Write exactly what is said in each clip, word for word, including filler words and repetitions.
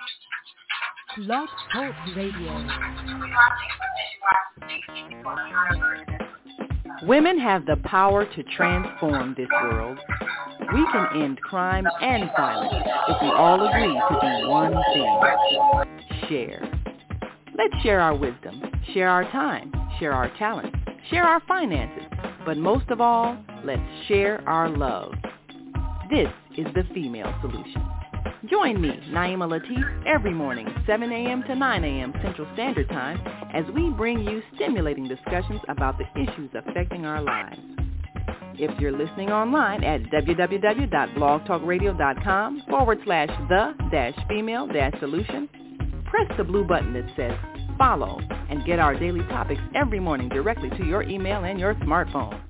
Blog Talk Radio. Women have the power to transform this world. We can end crime and violence if we all agree to do one thing: share. Let's share our wisdom, share our time, share our talent, share our finances, but most of all, let's share our love. This is the Female Solution. Join me, Naima Latif, every morning, seven a.m. to nine a.m. Central Standard Time, as we bring you stimulating discussions about the issues affecting our lives. If you're listening online at www.blogtalkradio.com forward slash the dash female dash solution, press the blue button that says follow and get our daily topics every morning directly to your email and your smartphone.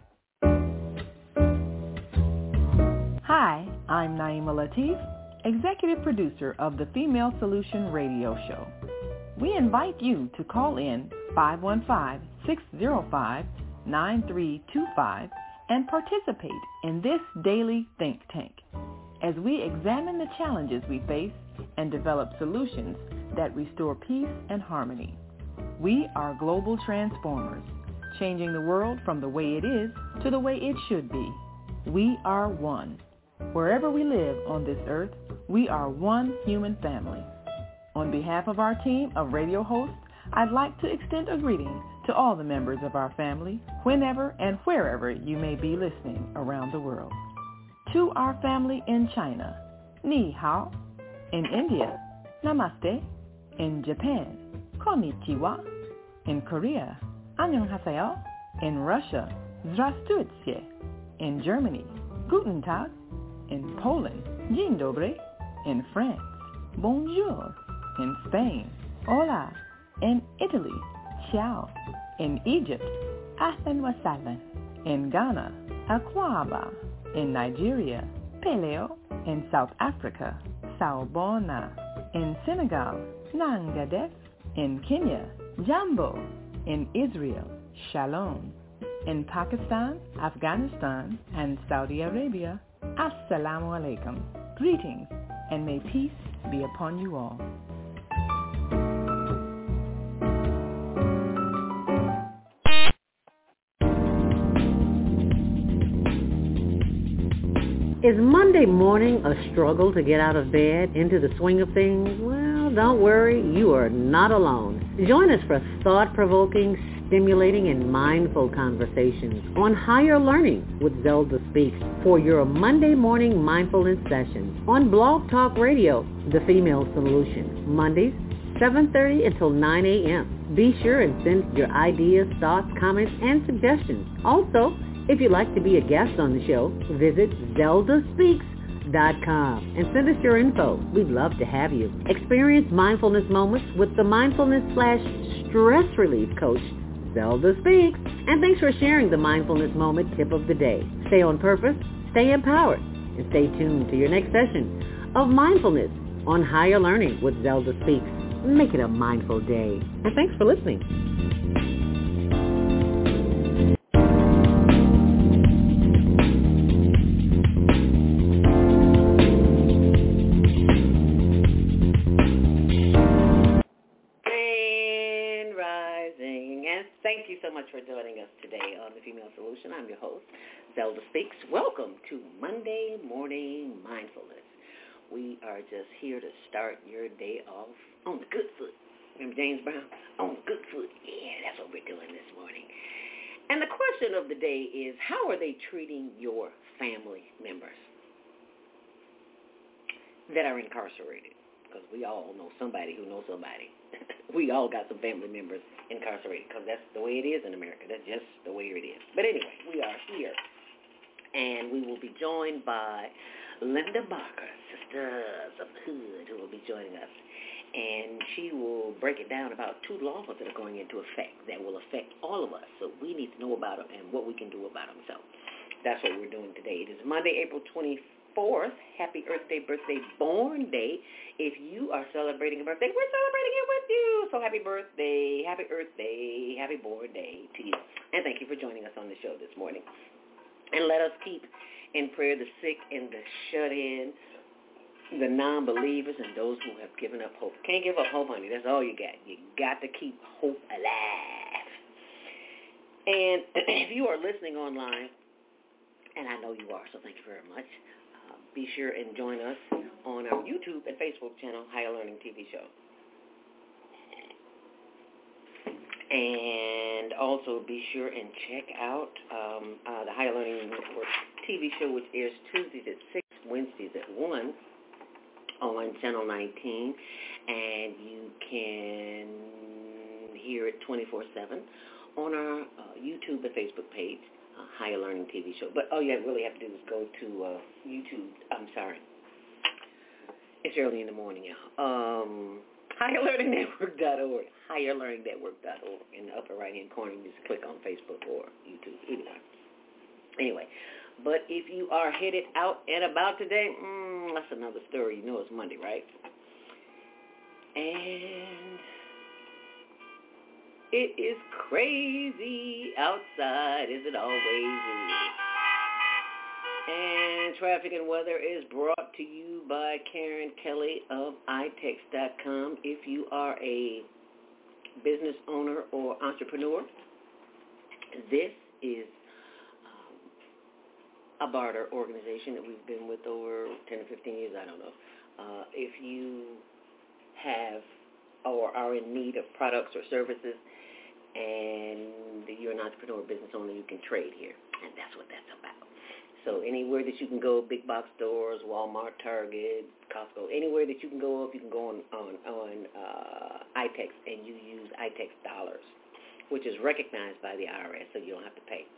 Hi, I'm Naima Latif, Executive Producer of the Female Solution Radio Show. We invite you to call in five one five, six zero five, nine three two five and participate in this daily think tank as we examine the challenges we face and develop solutions that restore peace and harmony. We are global transformers, changing the world from the way it is to the way it should be. We are one. Wherever we live on this earth, we are one human family. On behalf of our team of radio hosts, I'd like to extend a greeting to all the members of our family, whenever and wherever you may be listening around the world. To our family in China, Ni Hao. In India, Namaste. In Japan, Konnichiwa. In Korea, Annyeonghaseyo. In Russia, Zdravствуйте. In Germany, Guten Tag. In Poland, Dzień dobry. In France, Bonjour. In Spain, Hola. In Italy, Ciao. In Egypt, Ahlan wa sahlan. In Ghana, Akwaba. In Nigeria, Peleo. In South Africa, Sawubona. In Senegal, Nangadef. In Kenya, Jambo. In Israel, Shalom. In Pakistan, Afghanistan, and Saudi Arabia, Assalamu alaikum. Greetings, and may peace be upon you all. Is Monday morning a struggle to get out of bed, into the swing of things? Well, don't worry, you are not alone. Join us for thought-provoking, stimulating, and mindful conversations on higher learning with Zelda Speaks for your Monday morning mindfulness session on Blog Talk Radio, The Female Solution, Mondays, seven thirty until nine a.m. Be sure and send your ideas, thoughts, comments, and suggestions. Also, if you'd like to be a guest on the show, visit zelda speaks dot com and send us your info. We'd love to have you. Experience mindfulness moments with the mindfulness slash stress relief coach, Zelda Speaks. And thanks for sharing the mindfulness moment tip of the day. Stay on purpose, stay empowered, and stay tuned to your next session of mindfulness on higher learning with Zelda Speaks. Make it a mindful day. And thanks for listening. Thank you so much for joining us today on The Female Solution. I'm your host, Zelda Speaks. Welcome to Monday Morning Mindfulness. We are just here to start your day off on the good foot. Remember James Brown? On the good foot. Yeah, that's what we're doing this morning. And the question of the day is, how are they treating your family members that are incarcerated? Because we all know somebody who knows somebody. We all got some family members incarcerated because that's the way it is in America. That's just the way it is. But anyway, we are here, and we will be joined by Linda Barker, Sisters of the Hood, who will be joining us. And she will break it down about two laws that are going into effect that will affect all of us. So we need to know about them and what we can do about them. So that's what we're doing today. It is Monday, April twenty-fourth. Happy Earth Day, birthday, born day. If you are celebrating a birthday, we're celebrating it with you. So happy birthday, happy Earth Day, happy born day to you. And thank you for joining us on the show this morning. And let us keep in prayer the sick and the shut-in the non-believers and those who have given up hope. Can't give up hope, honey. That's all you got. You got to keep hope alive. And if you are listening online, and I know you are, so thank you very much, uh, be sure and join us on our YouTube and Facebook channel, Higher Learning T V Show. And also be sure and check out um, uh, the Higher Learning Network T V show, which airs Tuesdays at six, Wednesdays at one on Channel nineteen. And you can hear it twenty-four seven on our uh, YouTube and Facebook page, uh, Higher Learning T V Show. But all you really have to do is go to uh, YouTube. I'm sorry. It's early in the morning, y'all. Um, higher learning network dot org. higher learning network dot org. In the upper right-hand corner, you just click on Facebook or YouTube, either one. Anyway, but if you are headed out and about today, mm, that's another story. You know it's Monday, right? And it is crazy outside, as it always is. And traffic and weather is brought to you by Karen Kelly of i text dot com. If you are a business owner or entrepreneur, this is um, a barter organization that we've been with over ten or fifteen years, I don't know. Uh, if you have or are in need of products or services and you're an entrepreneur or business owner, you can trade here, and that's what that's about. So anywhere that you can go, big box stores, Walmart, Target, Costco, anywhere that you can go, if you can go on on, on uh, iText and you use iText dollars, which is recognized by the I R S, so you don't have to pay.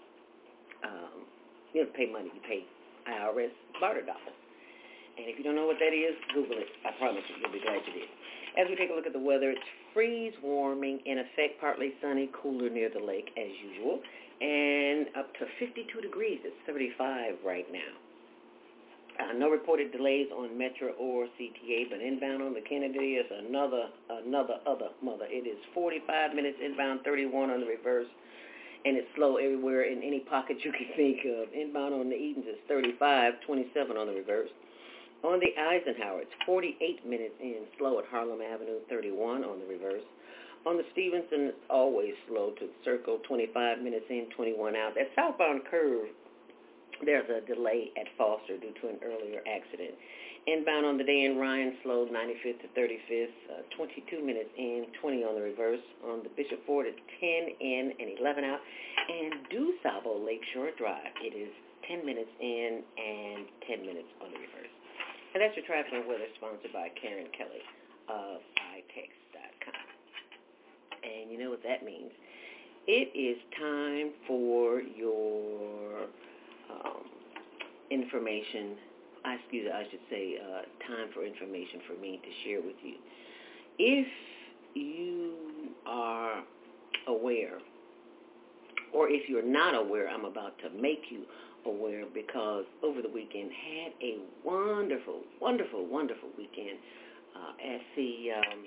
Um, you don't have to pay money. You pay I R S barter dollars. And if you don't know what that is, Google it. I promise you, you'll be glad you did. As we take a look at the weather, it's freeze warming, in effect, partly sunny, cooler near the lake as usual, and up to fifty-two degrees. It's thirty-five right now. Uh, no reported delays on Metro or C T A, but inbound on the Kennedy is another, another, other mother. It is forty-five minutes inbound, thirty-one on the reverse, and it's slow everywhere in any pocket you can think of. Inbound on the Edens is thirty-five, twenty-seven on the reverse. On the Eisenhower, it's forty-eight minutes in, slow at Harlem Avenue, thirty-one on the reverse. On the Stevenson, it's always slow to the Circle, twenty-five minutes in, twenty-one out. At southbound curve, there's a delay at Foster due to an earlier accident. Inbound on the day in Ryan, slow, ninety-fifth to thirty-fifth, uh, twenty-two minutes in, twenty on the reverse. On the Bishop Ford, it's ten in and eleven out. And DuSable Lakeshore Drive, it is ten minutes in and ten minutes on the reverse. And that's your traffic and weather, sponsored by Karen Kelly of i text dot com. And you know what that means. It is time for your um, information, I excuse me, I should say, uh, time for information for me to share with you. If you are aware, or if you're not aware, I'm about to make you aware, because over the weekend had a wonderful, wonderful, wonderful weekend uh, at the um,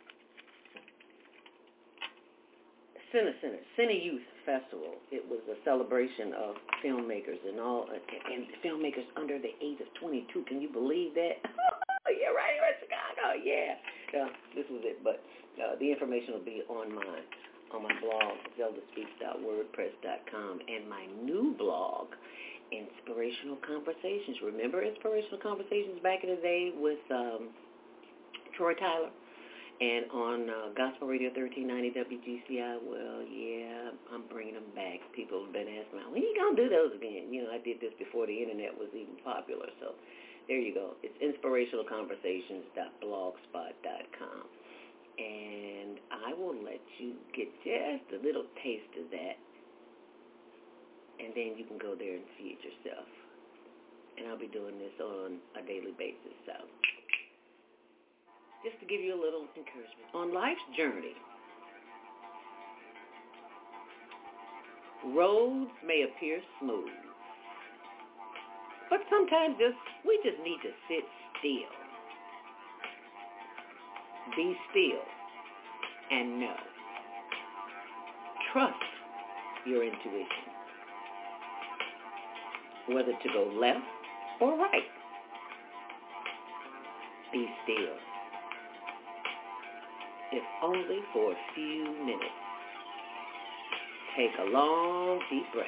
Cine Center, Cine Youth Festival. It was a celebration of filmmakers and all, and filmmakers under the age of twenty-two. Can you believe that? Yeah, right here in Chicago. Yeah, uh, this was it. But uh, the information will be on my on my blog, zelda speaks dot wordpress dot com, and my new blog, Inspirational Conversations. Remember Inspirational Conversations back in the day with um, Troy Tyler? And on uh, Gospel Radio thirteen ninety W G C I, well, yeah, I'm bringing them back. People have been asking me, when are you going to do those again? You know, I did this before the Internet was even popular. So there you go. It's inspirational conversations dot blogspot dot com. And I will let you get just a little taste of that. And then you can go there and see it yourself. And I'll be doing this on a daily basis. So just to give you a little encouragement. On life's journey, roads may appear smooth, but sometimes just we just need to sit still. Be still and know. Trust your intuition, whether to go left or right. Be still. If only for a few minutes. Take a long, deep breath.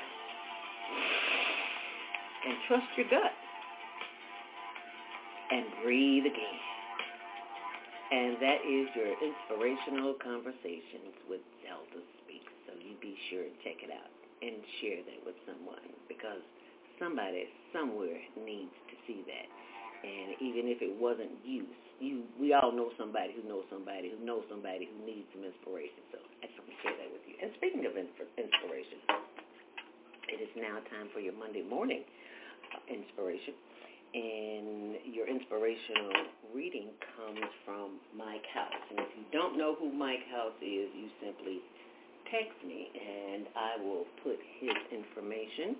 And trust your gut. And breathe again. And that is your Inspirational Conversations with Zelda Speaks. So you be sure and check it out and share that with someone, because somebody somewhere needs to see that. And even if it wasn't you, you we all know somebody who knows somebody who knows somebody who needs some inspiration. So I just want to share that with you. And speaking of inspiration, it is now time for your Monday morning inspiration. And your inspirational reading comes from Mike House. And if you don't know who Mike House is, you simply text me, and I will put his information.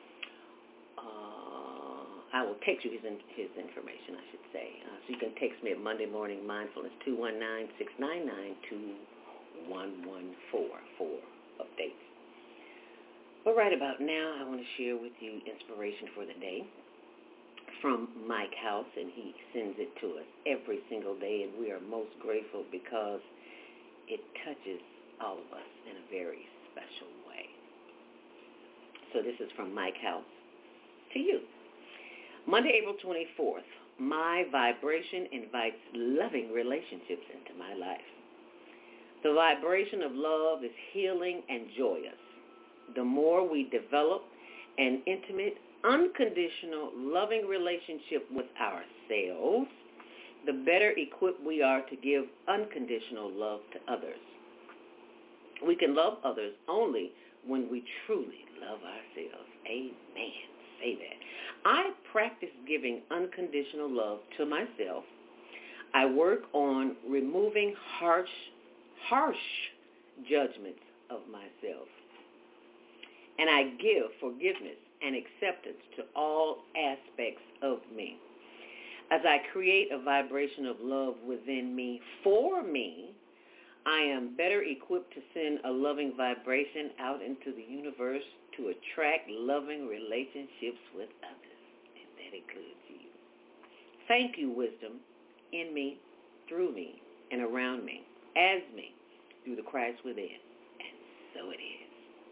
Uh, I will text you his his information, I should say. Uh, so you can text me at Monday Morning Mindfulness, two one nine, six nine nine, two one one four for updates. But right about now, I want to share with you inspiration for the day from Mike House, and he sends it to us every single day, and we are most grateful because it touches all of us in a very special way. So this is from Mike House to you. Monday, April twenty-fourth, my vibration invites loving relationships into my life. The vibration of love is healing and joyous. The more we develop an intimate, unconditional, loving relationship with ourselves, the better equipped we are to give unconditional love to others. We can love others only when we truly love ourselves. Amen. Say that. I practice giving unconditional love to myself. I work on removing harsh, harsh judgments of myself. And I give forgiveness and acceptance to all aspects of me. As I create a vibration of love within me for me, I am better equipped to send a loving vibration out into the universe to attract loving relationships with others. And that includes you. Thank you, wisdom, in me, through me, and around me, as me, through the Christ within. And so it is.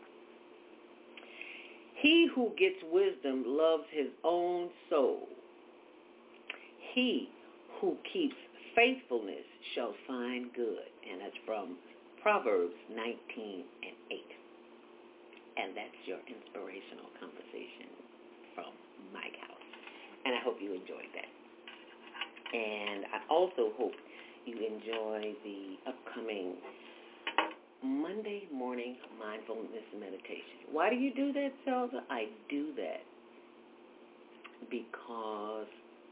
He who gets wisdom loves his own soul. He who keeps faithfulness shall find good. And that's from Proverbs nineteen and eight. And that's your inspirational conversation from Mike House. And I hope you enjoyed that. And I also hope you enjoy the upcoming Monday morning mindfulness meditation. Why do you do that, Zelda? I do that because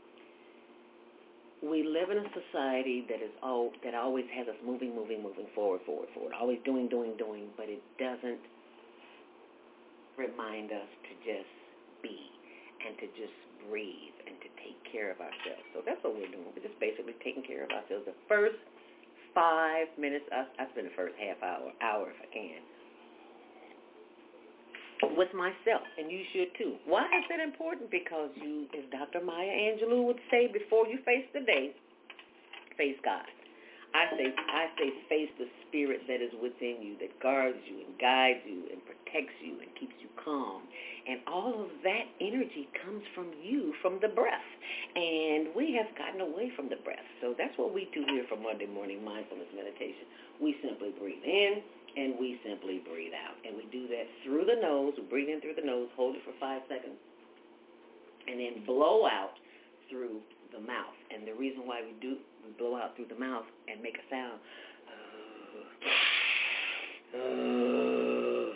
we live in a society that is all that always has us moving, moving, moving forward, forward, forward, always doing, doing, doing, but it doesn't remind us to just be and to just breathe and to take care of ourselves. So that's what we're doing. We're just basically taking care of ourselves. The first five minutes, I, I spend the first half hour, hour if I can, with myself, and you should too. Why is that important? Because you, as Doctor Maya Angelou would say, before you face the day, face God. I say, I say face the spirit that is within you, that guards you and guides you and protects you and keeps you calm. And all of that energy comes from you, from the breath. And we have gotten away from the breath. So that's what we do here for Monday Morning Mindfulness Meditation. We simply breathe in and we simply breathe out. And we do that through the nose. We breathe in through the nose, hold it for five seconds, and then blow out through the mouth. And the reason why we do we blow out through the mouth and make a sound uh, uh,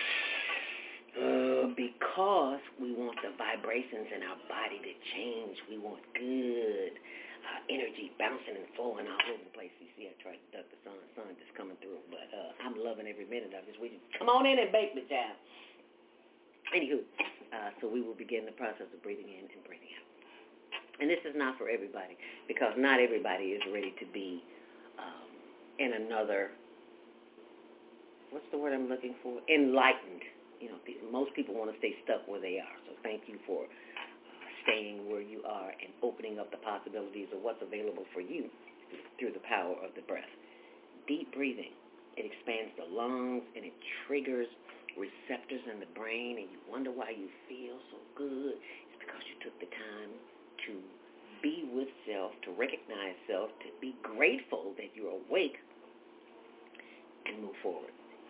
uh, because we want the vibrations in our body to change. We want good uh, energy bouncing and flowing all over the place. You see, I tried to duck the sun. The sun just coming through, but uh, I'm loving every minute of this. We just come on in and bake me, child. Anywho, uh, so we will begin the process of breathing in and breathing out. And this is not for everybody, because not everybody is ready to be um, in another, what's the word I'm looking for? Enlightened. You know, most people want to stay stuck where they are. So thank you for uh, staying where you are and opening up the possibilities of what's available for you through the power of the breath. Deep breathing, it expands the lungs and it triggers receptors in the brain, and you wonder why you feel so good. It's because you took the time to be with self, to recognize self, to be grateful that you're awake, and move forward.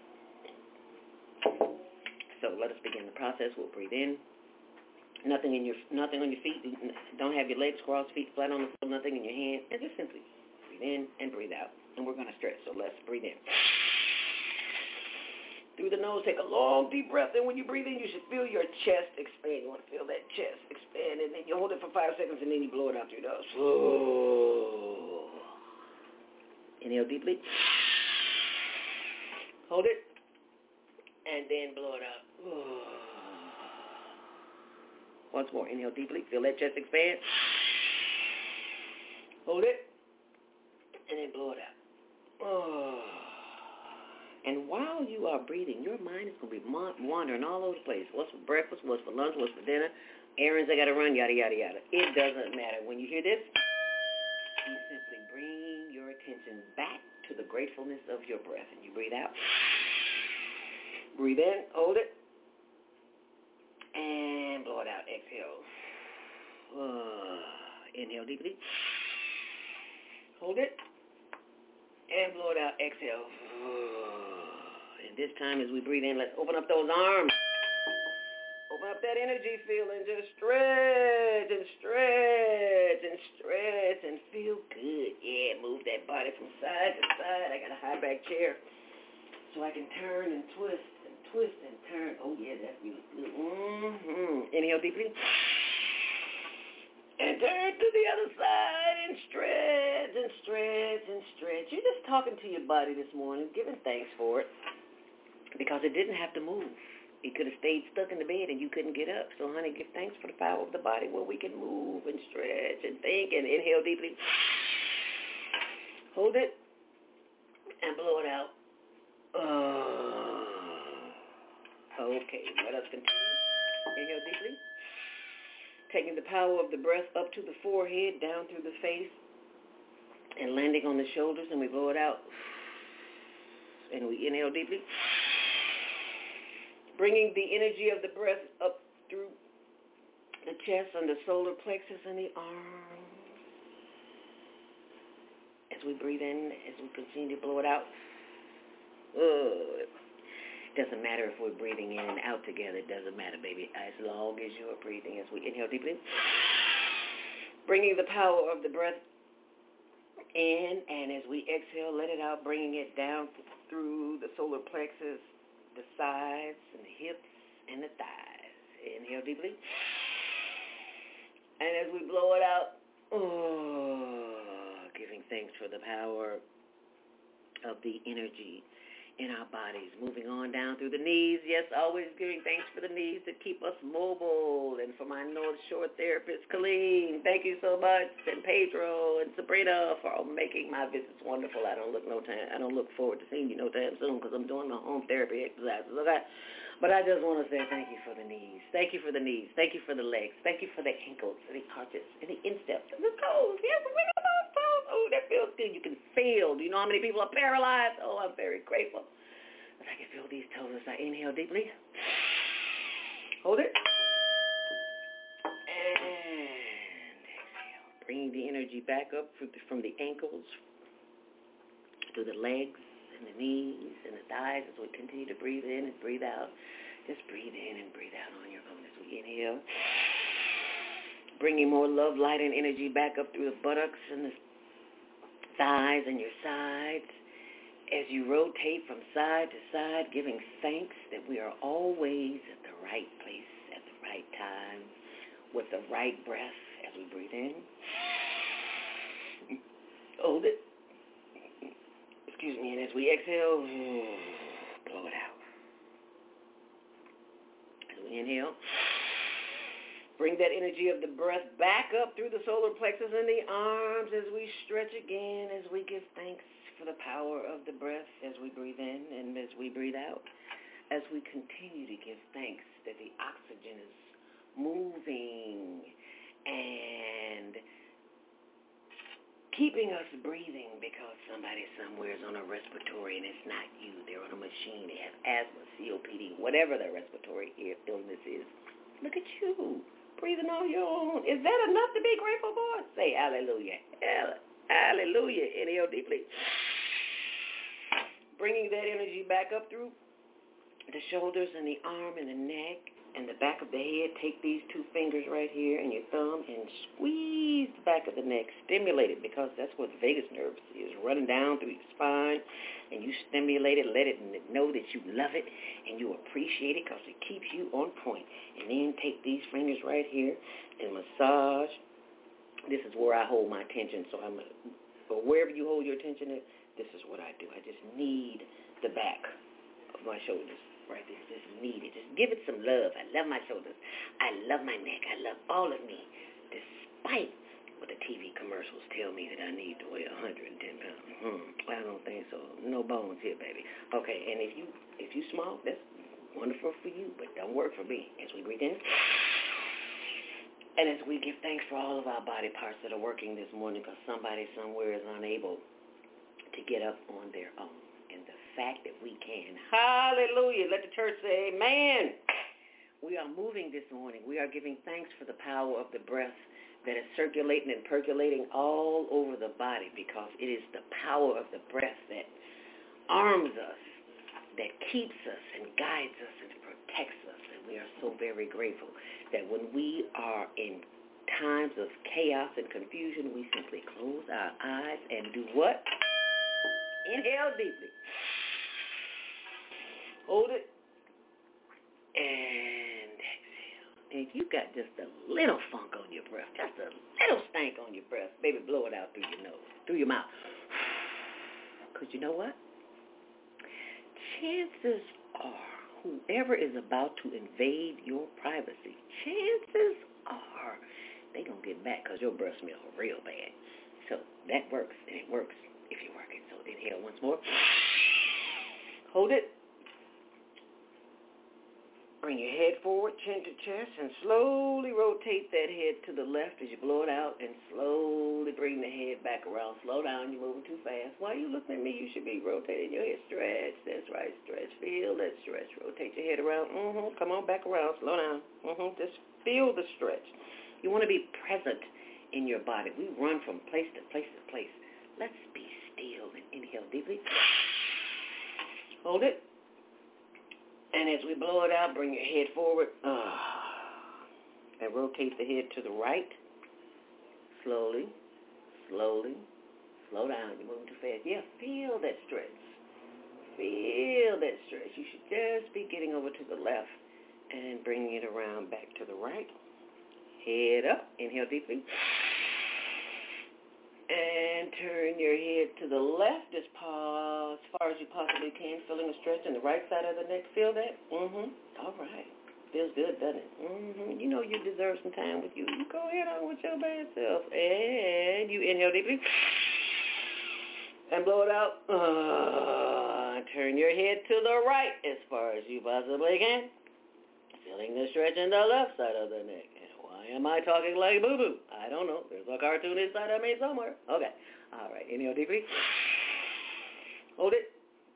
So let us begin the process. We'll breathe in. Nothing in your nothing on your feet. Don't have your legs crossed, feet flat on the floor, nothing in your hand. And just simply breathe in and breathe out. And we're going to stretch. So let's breathe in. Through the nose, take a long, deep breath. And when you breathe in, you should feel your chest expand. You want to feel that chest expand. And then you hold it for five seconds, and then you blow it out through your nose. Whoa. Inhale deeply. Hold it. And then blow it out. Once more. Inhale deeply. Feel that chest expand. Hold it. And then blow it out. Oh. And while you are breathing, your mind is going to be wandering all over the place. What's for breakfast? What's for lunch? What's for dinner? Errands I got to run, yada, yada, yada. It doesn't matter. When you hear this, you simply bring your attention back to the gratefulness of your breath. And you breathe out. Breathe in. Hold it. And blow it out. Exhale. Uh, inhale deeply. Hold it. And blow it out. Exhale. And this time as we breathe in, let's open up those arms. Open up that energy field and just stretch and stretch and stretch and feel good. Yeah, move that body from side to side. I got a high back chair so I can turn and twist and twist and turn. Oh, yeah, that feels good. Mm-hmm. Inhale deeply. And turn to the other side and stretch and stretch and stretch. You're just talking to your body this morning, giving thanks for it, because it didn't have to move. It could have stayed stuck in the bed and you couldn't get up. So, honey, give thanks for the power of the body where we can move and stretch and think. And inhale deeply. Hold it and blow it out. Uh, okay, let us continue. Inhale deeply. Taking the power of the breath up to the forehead, down through the face, and landing on the shoulders, and we blow it out. And we inhale deeply. Bringing the energy of the breath up through the chest and the solar plexus and the arms. As we breathe in, as we continue to blow it out. Uh, Doesn't matter if we're breathing in and out together. It doesn't matter, baby, as long as you're breathing. As we inhale deeply, bringing the power of the breath in, and as we exhale, let it out, bringing it down through the solar plexus, the sides, and the hips, and the thighs. Inhale deeply. And as we blow it out, oh, giving thanks for the power of the energy in our bodies, moving on down through the knees. Yes, always giving thanks for the knees that keep us mobile. And for my North Shore therapist, Colleen, thank you so much. And Pedro and Sabrina for making my visits wonderful. I don't look no time. I don't look forward to seeing you no time soon because I'm doing my home therapy exercises. Okay, but I just want to say thank you for the knees. Thank you for the knees. Thank you for the legs. Thank you for the ankles, and the arches, and the insteps, and the toes. Yes, wiggle those toes. Oh, that feels good. You can feel. Do you know how many people are paralyzed? Oh, I'm very grateful. But I can feel these toes. I inhale deeply. Hold it. And exhale. Bringing the energy back up from the ankles to the legs and the knees and the thighs as we continue to breathe in and breathe out. Just breathe in and breathe out on your own as we inhale. Bringing more love, light, and energy back up through the buttocks and the thighs and your sides as you rotate from side to side, giving thanks that we are always at the right place at the right time with the right breath as we breathe in. Hold it. Excuse me. And as we exhale, blow it out. As we inhale, bring that energy of the breath back up through the solar plexus and the arms as we stretch again, as we give thanks for the power of the breath as we breathe in and as we breathe out, as we continue to give thanks that the oxygen is moving and keeping us breathing because somebody somewhere is on a respiratory and it's not you. They're on a machine. They have asthma, C O P D, whatever their respiratory illness is. Look at you, breathing on your own. Is that enough to be grateful for? Say hallelujah. Hallelujah. Inhale deeply. Bringing that energy back up through the shoulders and the arm and the neck and the back of the head. Take these two fingers right here and your thumb and squeeze the back of the neck. Stimulate it because that's where the vagus nerve is running down through your spine. And you stimulate it. Let it know that you love it and you appreciate it because it keeps you on point. And then take these fingers right here and massage. This is where I hold my attention. So I'm, but wherever you hold your attention at, this is what I do. I just knead the back of my shoulders right there. Just knead it. Just give it some love. I love my shoulders. I love my neck. I love all of me, despite what the T V commercials tell me that I need to weigh one hundred ten pounds. Hmm, I don't think so. No bones here, baby. Okay, and if you if you small, that's wonderful for you, but don't work for me. As we breathe in, and as we give thanks for all of our body parts that are working this morning because somebody somewhere is unable to get up on their own. And the fact that we can, hallelujah, let the church say amen. We are moving this morning. We are giving thanks for the power of the breath that is circulating and percolating all over the body because it is the power of the breath that arms us, that keeps us and guides us and protects us. And we are so very grateful that when we are in times of chaos and confusion, we simply close our eyes and do what? Inhale deeply. Hold it. And exhale. And if you got just a little funk on your breath, just a little stank on your breath, baby, blow it out through your nose, through your mouth. Because you know what? Chances are, whoever is about to invade your privacy, chances are they going to get back because your breath smells real bad. So that works, and it works if you're working. So inhale once more. Hold it. Bring your head forward, chin to chest, and slowly rotate that head to the left as you blow it out, and slowly bring the head back around. Slow down. You're moving too fast. Why are you looking at me? You should be rotating your head. Stretch. That's right. Stretch. Feel that stretch. Rotate your head around. Mm-hmm. Come on, back around. Slow down. Mm-hmm. Just feel the stretch. You want to be present in your body. We run from place to place to place. Let's be still and inhale deeply. Hold it. And as we blow it out, bring your head forward. Uh, and rotate the head to the right. Slowly, slowly, slow down. You're moving too fast. Yeah, feel that stretch. Feel that stretch. You should just be getting over to the left and bringing it around back to the right. Head up. Inhale deeply. And turn your head to the left as far, as far as you possibly can, feeling a stretch in the right side of the neck. Feel that? Mm-hmm. All right. Feels good, doesn't it? Mm-hmm. You know you deserve some time with you. You go ahead on with your bad self. And you inhale deeply. And blow it out. Uh, turn your head to the right as far as you possibly can. Feeling the stretch in the left side of the neck. Why am I talking like boo-boo? I don't know. There's a cartoon inside of me somewhere. Okay. All right. Inhale deeply. Hold it.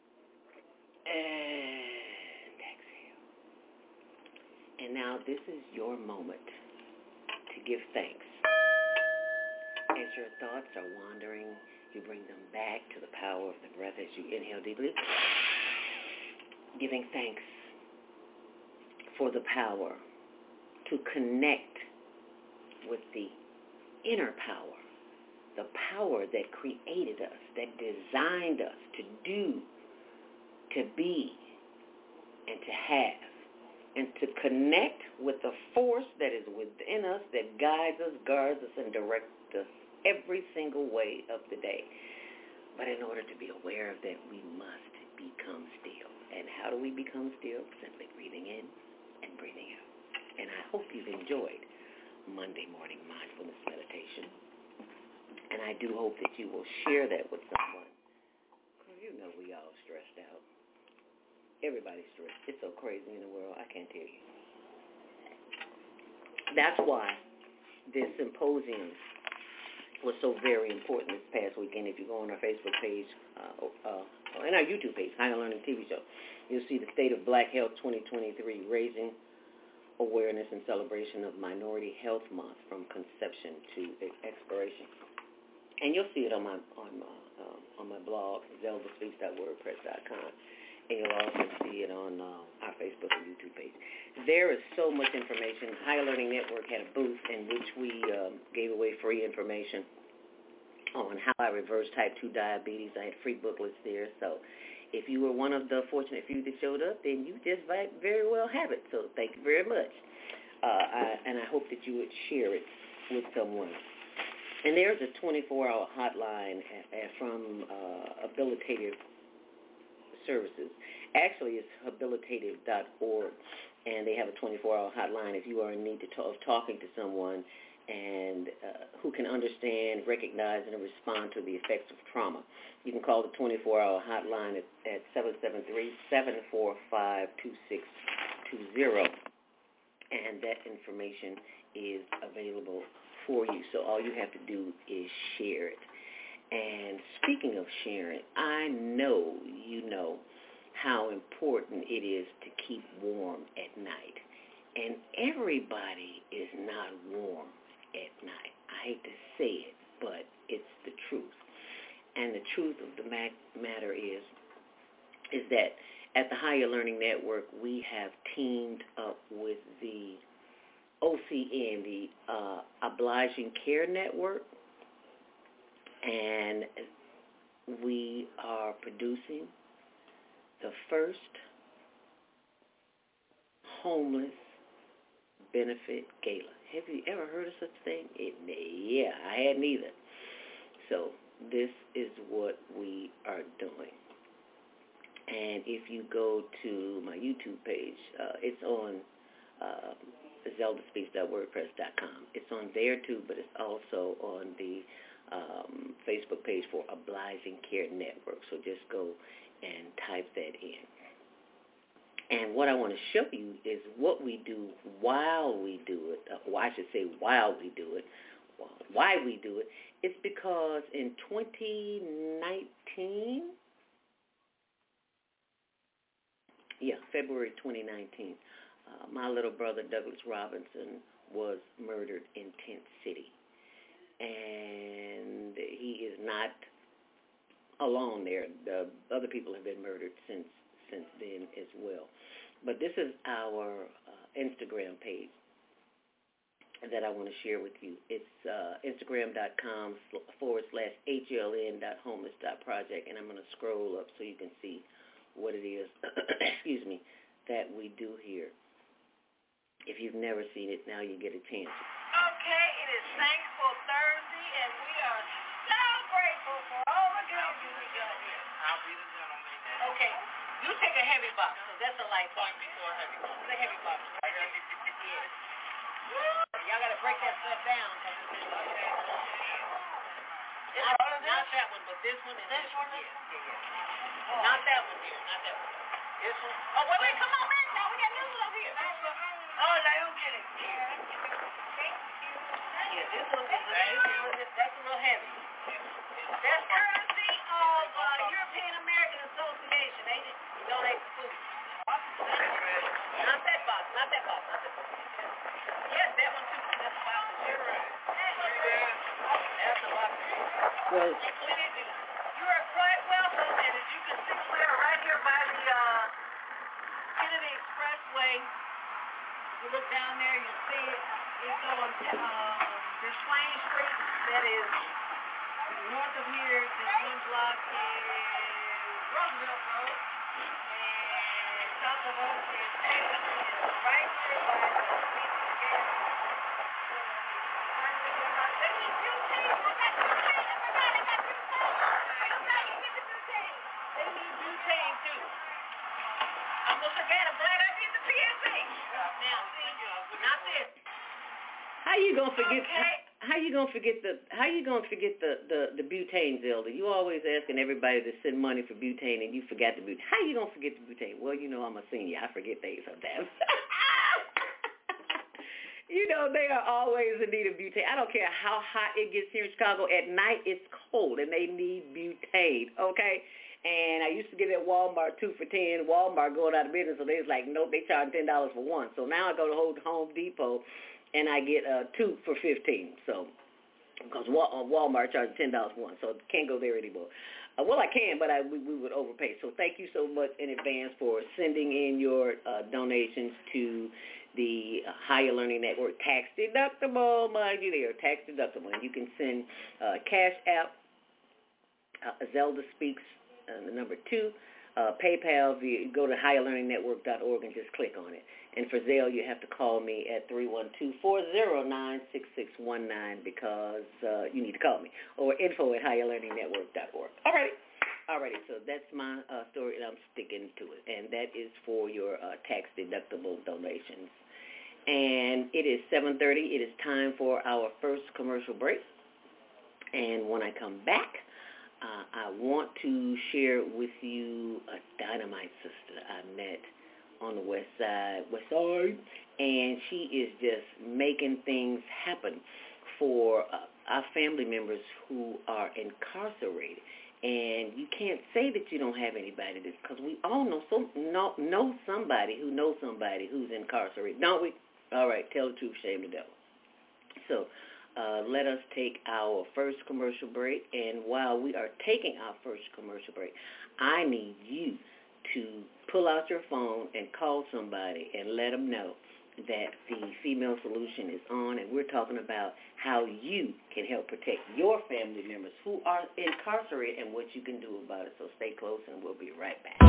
And exhale. And now this is your moment to give thanks. As your thoughts are wandering, you bring them back to the power of the breath as you inhale deeply. Giving thanks for the power to connect with the inner power, the power that created us, that designed us to do, to be, and to have, and to connect with the force that is within us that guides us, guards us, and directs us every single way of the day. But in order to be aware of that, we must become still. And how do we become still? Simply breathing in and breathing out. And I hope you've enjoyed Monday morning mindfulness meditation. And I do hope that you will share that with someone. Because you know we all stressed out. Everybody's stressed. It's so crazy in the world, I can't tell you. That's why this symposium was so very important this past weekend. If you go on our Facebook page uh, uh, and our YouTube page, Higher Learning T V Show, you'll see the State of Black Health twenty twenty-three, Raising Awareness and Celebration of Minority Health Month from Conception to Expiration. And you'll see it on my on my, uh, on my blog, zelda speaks dot wordpress dot com. And you'll also see it on uh, our Facebook and YouTube page. There is so much information. Higher Learning Network had a booth in which we um, gave away free information on how I reversed type two diabetes. I had free booklets there. So if you were one of the fortunate few that showed up, then you just might very well have it. So thank you very much. Uh, I, and I hope that you would share it with someone. And there's a twenty-four hour hotline at, at from uh, Habilitative Services. Actually, it's habilitative dot org, and they have a twenty-four hour hotline if you are in need to talk, of talking to someone and uh, who can understand, recognize, and respond to the effects of trauma. You can call the twenty-four hour hotline at, at seven seven three, seven four five, two six two zero, and that information is available for you. So all you have to do is share it. And speaking of sharing, I know you know how important it is to keep warm at night. And everybody is not warm at night. I hate to say it, but it's the truth. And the truth of the matter is, is that at the Higher Learning Network, we have teamed up with the O C N, the uh, Obliging Care Network, and we are producing the first homeless benefit gala. Have you ever heard of such a thing? It, yeah, I hadn't either. So this is what we are doing. And if you go to my YouTube page, uh, it's on uh, zelda speaks dot wordpress dot com. It's on there too, but it's also on the um, Facebook page for Obliging Care Network. So just go and type that in. And what I want to show you is what we do while we do it. Uh, well, I should say while we do it. Well, why we do it. It's because in twenty nineteen, yeah, February twenty nineteen, uh, my little brother Douglas Robinson was murdered in Tent City. And he is not alone there. The other people have been murdered since since then as well. But this is our uh, Instagram page that I want to share with you. It's uh, instagram.com forward slash HLN dot homeless dot project, and I'm going to scroll up so you can see what it is, excuse me, that we do here. If you've never seen it, now you get a chance. Okay, it is Thankful Thursday, and we are so grateful for all the good things we've done here. I'll be the gentleman. Okay, you take a heavy box, because that's a light box. Before a heavy box. It's a heavy box. Right here. Yeah. Y'all got to break that stuff down. Not, not that one, but this one and this one. Yeah, yeah, yeah. Oh. Not that one here, not that one. This one? Oh, wait, wait, come on back now. We got new stuff here. Oh, now you get it. Yeah, this one is, this one is, that's a little heavy. That's courtesy of uh, European American Association. They just donate the food. Not that box, not that box, not that box. Yes, that one too. That's a box. That's a box. Well, you are quite welcome, and as you can see, we are right here by the uh, Kennedy Expressway. You look down there, you'll see it. It's on uh, this Swain Street that is north of here. This one block is Roosevelt Road, and south of us is Tatum, and right here by the Pizza Gas. Let me do things. I got two things. I forgot I got two things. I'm not even get the two things. They need butane too. I almost forgot. I'm glad I did the P S A. Now, see, not this. how you gonna forget? Okay. How you gonna forget the? How you gonna forget the the the butane, Zelda? You always asking everybody to send money for butane, and you forgot the butane. How you gonna forget the butane? Well, you know I'm a senior. I forget things sometimes. You know, they are always in need of butane. I don't care how hot it gets here in Chicago. At night, it's cold, and they need butane, okay? And I used to get it at Walmart two for ten. Walmart going out of business, so they was like, nope, they charge ten dollars for one. So now I go to Home Depot, and I get uh, two for fifteen. So because Walmart charges ten dollars for one, so can't go there anymore. Uh, well, I can, but I, we, we would overpay. So thank you so much in advance for sending in your uh, donations to the Higher Learning Network, tax deductible, mind you, they are tax deductible. And you can send uh, Cash App, uh, Zelda Speaks, uh, the number two, uh, PayPal, via, go to higher learning network dot org and just click on it. And for Zelle, you have to call me at three one two, four zero nine, six six one nine because uh, you need to call me, or info at higher learning network dot org. All right. All righty, so that's my uh, story, and I'm sticking to it, and that is for your uh, tax-deductible donations. And it is seven thirty. It is time for our first commercial break. And when I come back, uh, I want to share with you a dynamite sister I met on the west side, west side, and she is just making things happen for uh, our family members who are incarcerated. And you can't say that you don't have anybody, because we all know some know, know somebody who knows somebody who's incarcerated, don't we? All right, tell the truth, shame the devil. So uh, let us take our first commercial break, and while we are taking our first commercial break, I need you to pull out your phone and call somebody and let them know that the Female Solution is on, and we're talking about how you can help protect your family members who are incarcerated and what you can do about it. So stay close, and we'll be right back.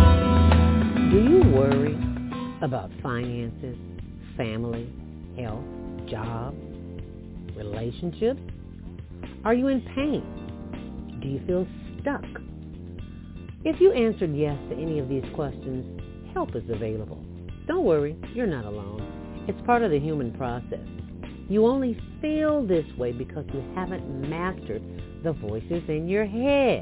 Do you worry about finances, family, health, job, relationships? Are you in pain? Do you feel stuck? If you answered yes to any of these questions, help is available. Don't worry, you're not alone. It's part of the human process. You only feel this way because you haven't mastered the voices in your head.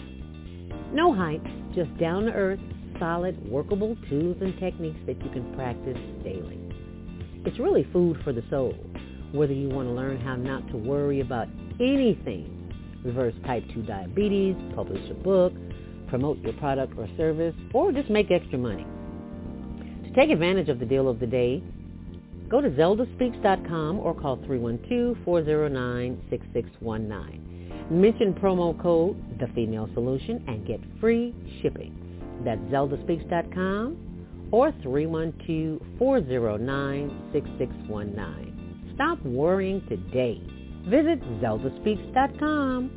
No hype, just down-to-earth, solid, workable tools and techniques that you can practice daily. It's really food for the soul, whether you want to learn how not to worry about anything, reverse type two diabetes, publish a book, promote your product or service, or just make extra money. To take advantage of the deal of the day, go to zelda speaks dot com or call three one two, four zero nine, six six one nine. Mention promo code The Female Solution and get free shipping. That's zelda speaks dot com or three one two, four zero nine, six six one nine. Stop worrying today. Visit zelda speaks dot com.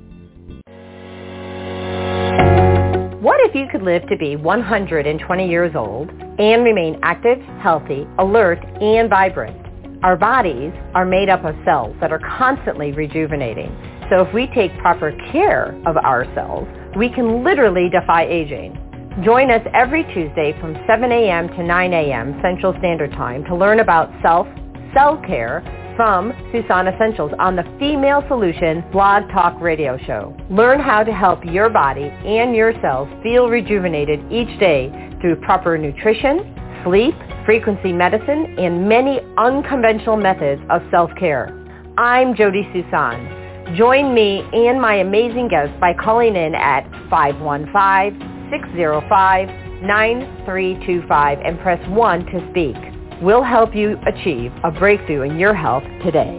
What if you could live to be one hundred twenty years old and remain active, healthy, alert, and vibrant? Our bodies are made up of cells that are constantly rejuvenating. So if we take proper care of our cells, we can literally defy aging. Join us every Tuesday from seven a.m. to nine a.m. Central Standard Time to learn about self, cell care from Susan Essentials on the Female Solution Blog Talk Radio Show. Learn how to help your body and your cells feel rejuvenated each day through proper nutrition, sleep, frequency medicine, and many unconventional methods of self-care. I'm Jody Susan. Join me and my amazing guests by calling in at five one five, six zero five, nine three two five and press one to speak. We'll help you achieve a breakthrough in your health today.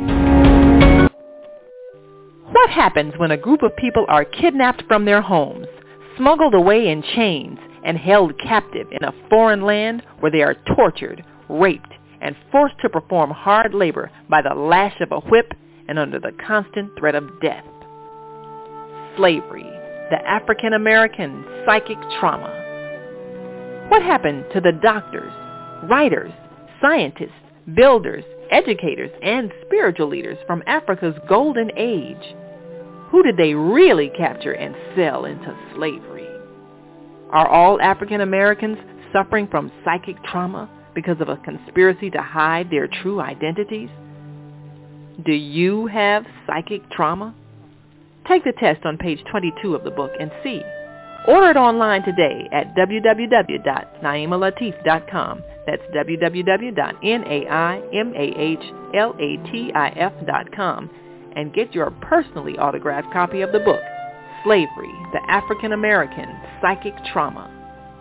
What happens when a group of people are kidnapped from their homes, smuggled away in chains, and held captive in a foreign land where they are tortured, raped, and forced to perform hard labor by the lash of a whip and under the constant threat of death? Slavery, the African-American psychic trauma. What happened to the doctors, writers, scientists, builders, educators, and spiritual leaders from Africa's golden age? Who did they really capture and sell into slavery? Are all African Americans suffering from psychic trauma because of a conspiracy to hide their true identities? Do you have psychic trauma? Take the test on page twenty-two of the book and see. Order it online today at w w w dot naima latif dot com. That's w w w dot naimahlatf dot com and get your personally autographed copy of the book, Slavery, the African American Psychic Trauma.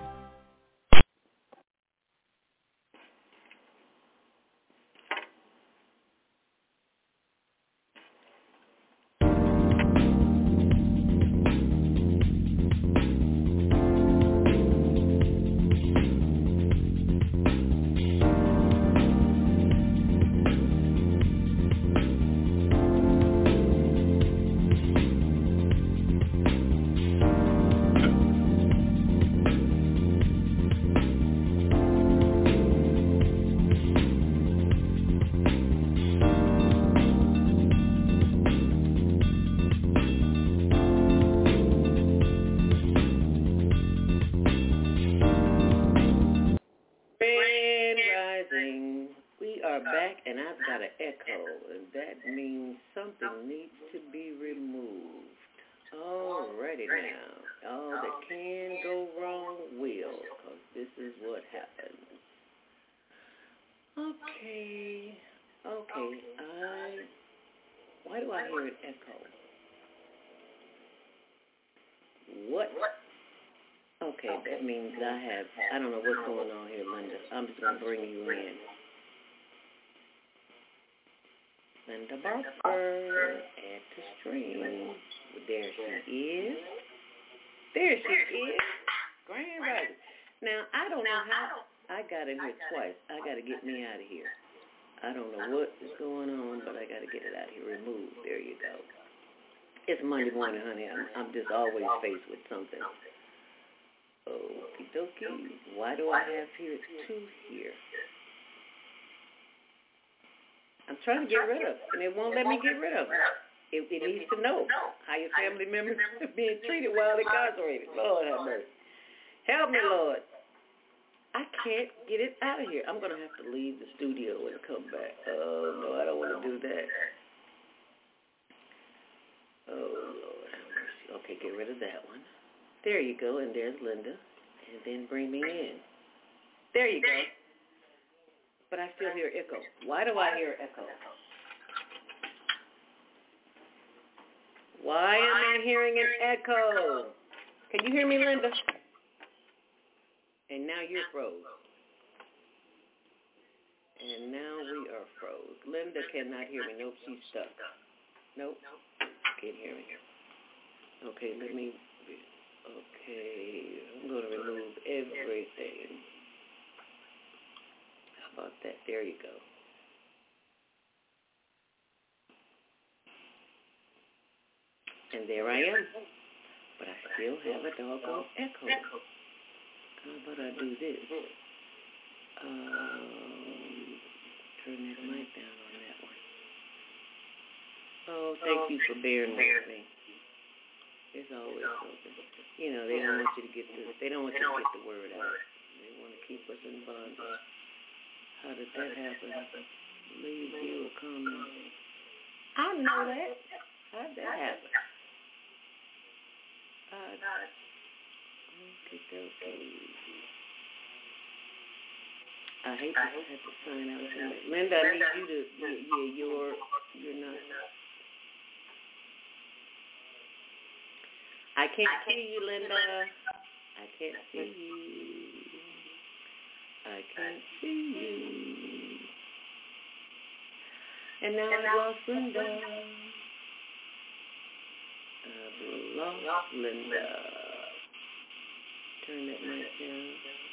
Linda Barker, add to stream. There she is. There she is. Grand Rising. Now, I don't know how I got in here twice. I got to get me out of here. I don't know what is going on, but I got to get it out of here. Remove. There you go. It's Monday morning, honey. I'm, I'm just always faced with something. Okie dokie. Why do I have here two here? I'm trying to get rid of it, and it won't let me get rid of it. It, it needs to know how your family members are being treated while incarcerated. Lord have mercy. Help me, Lord. I can't get it out of here. I'm going to have to leave the studio and come back. Oh, no, I don't want to do that. Oh, Lord have mercy. Okay, get rid of that one. There you go, and there's Linda. And then bring me in. There you go. But I still hear echo. Why do I hear echo? Why am I hearing an echo? Can you hear me, Linda? And now you're froze. And now we are froze. Linda cannot hear me. Nope, she's stuck. Nope, can't hear me. Okay, let me, okay, I'm going to remove everything. About that. There you go. And there I am. But I still have a doggone echo. How about I do this? Um, turn that mic down on that one. Oh, thank you for bearing with me. It's always something. You know, they don't want you to get the, they don't want you to get the word out. They want to keep us in bondage. How did that happen? Leave you a comment. I know that. How did that happen? Uh, okay, okay. I hate to have to sign out. Linda, I need you to, yeah, yeah, you're, you're not. I can't see you, Linda. I can't see you. I can't see you. And now I've lost Linda. I've lost Linda. Turn that mic down.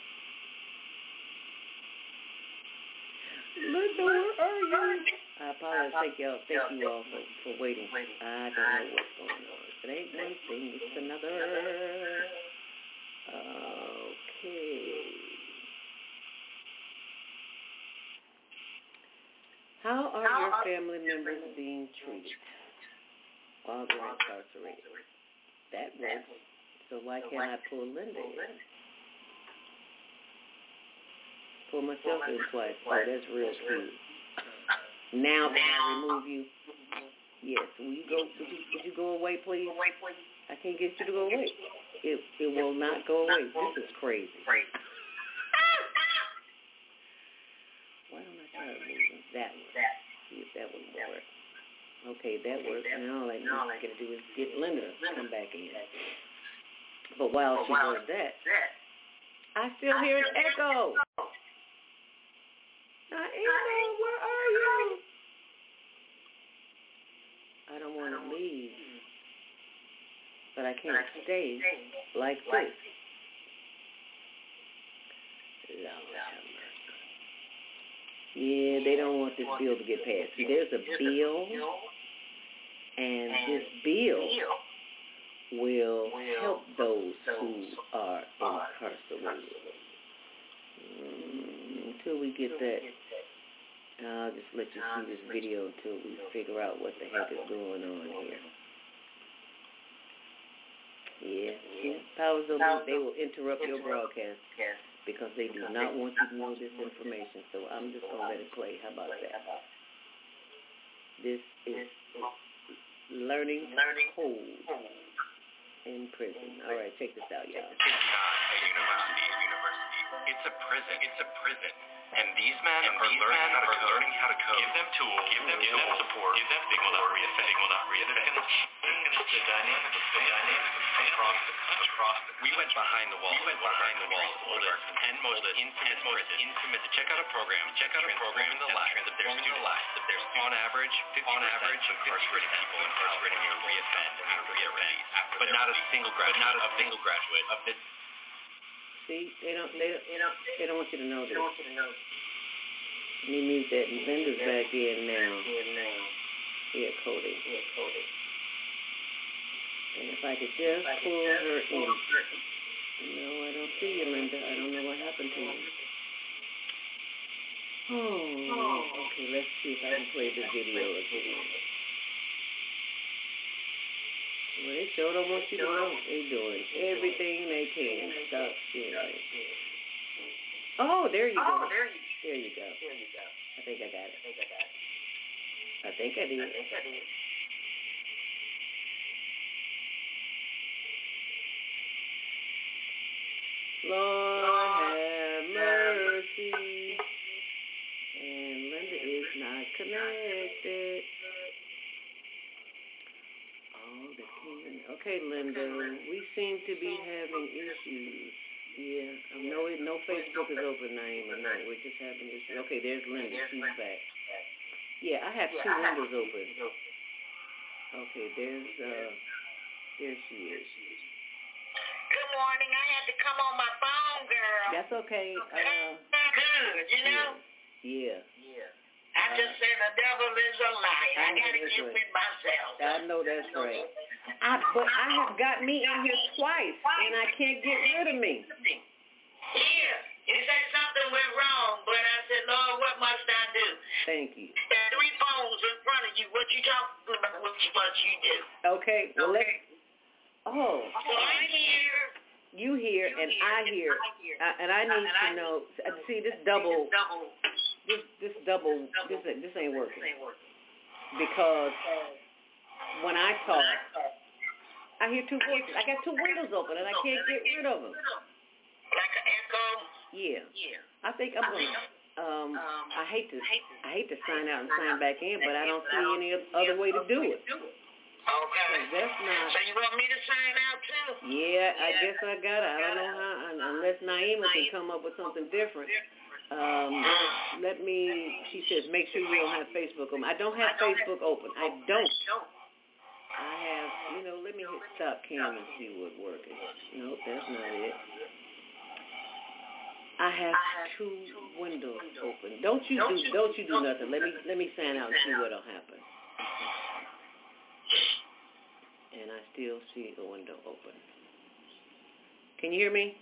Linda, where are you? I apologize. Thank y'all. Thank you all for, for waiting. I don't know what's going on. It ain't one thing, it's another. Okay. How are your family members being treated while they're incarcerated? That works. So why can't I pull Linda in? Pull myself in twice. Oh, that's real cute. Now can I remove you? Yes. Will you go? Would you, would you go away, please? I can't get you to go away. It it will not go away. This is crazy. that one. See if that one will work. Okay, that works. Now all I need to do is get Linda to come back in. But while she does that, I still hear an echo. Naima, where are you? I don't want to leave, but I can't stay like this. Lord have mercy. Yeah, they don't want this bill to get passed. See, there's a bill, and this bill will help those who are incarcerated. Mm, until we get that, I'll just let you see this video until we figure out what the heck is going on here. Yeah, see, powers of the, they will interrupt your broadcast because they do not want you to know this information. So I'm just going to let it play. How about that? This is learning code in prison. All right, check this out, y'all. It's not a university. University. It's a prison. It's a prison. And these men and are, these learning, men how to are learning how to code. Give them tools. Give them, give them support. Give them things will not reoffend. Will not reoffend. The dynamic of the dynamic across the country. Across the we went behind the walls. We went behind the walls. Oldest and most infamous prison. Infamous. Check out a program. Check out a program in the lives of their students. Of their on average, on average, incarcerated people incarcerated will reoffend after their release. But not a single graduate. Not a single graduate of this. See, they don't, they don't, they don't, they don't want you to know this. Let me mute that. Linda's back in now. Yeah, Cody. And if I could just pull her in. No, I don't see you, Linda. I don't know what happened to you. Oh, okay. Let's see if I can play the video again. Well, they sure don't want you to know. They're doing everything they can. Stop sharing. Oh, there you go. There you go. I think I got it. I think I did. Lord have mercy. And Linda is not connected. Okay, Linda, we seem to be having issues. Yeah, I know it. No Facebook is open, Naima. No, we're just having issues. Okay, there's Linda. She's back. Yeah, I have two windows open. Okay, there's uh, there she is. Good morning. I had to come on my phone, girl. That's okay. Uh, Good, you know. Yeah. Yeah. I just said the devil is a liar. I, I got to get with myself. I know that's right. I, but I have got me in here twice, and I can't get rid of me. Yeah. You said something went wrong, but I said, Lord, what must I do? Thank you. There are three phones in front of you. What you talking about? What you, what you do? Okay. Well, let's. Oh. So I hear. You hear, and I hear, and I need to know. See, this double. This this double this this ain't working because when I talk, I hear two voices. I got two windows open and I can't get rid of them. Like an echo. Yeah. Yeah. I think I'm gonna. Um, I hate to I hate to sign out and sign back in, but I don't see any other way to do it. Okay. That's not. So you want me to sign out too? Yeah, I guess I got it. I don't know how unless Naima can come up with something different. Um, let me, she says, make sure you don't have Facebook open. I don't have Facebook open. I don't. I have, you know, let me hit stop cam and see what's working. Nope, that's not it. I have two windows open. Don't you do, don't you do nothing. Let me, let me sign out and see what'll happen. And I still see a window open. Can you hear me?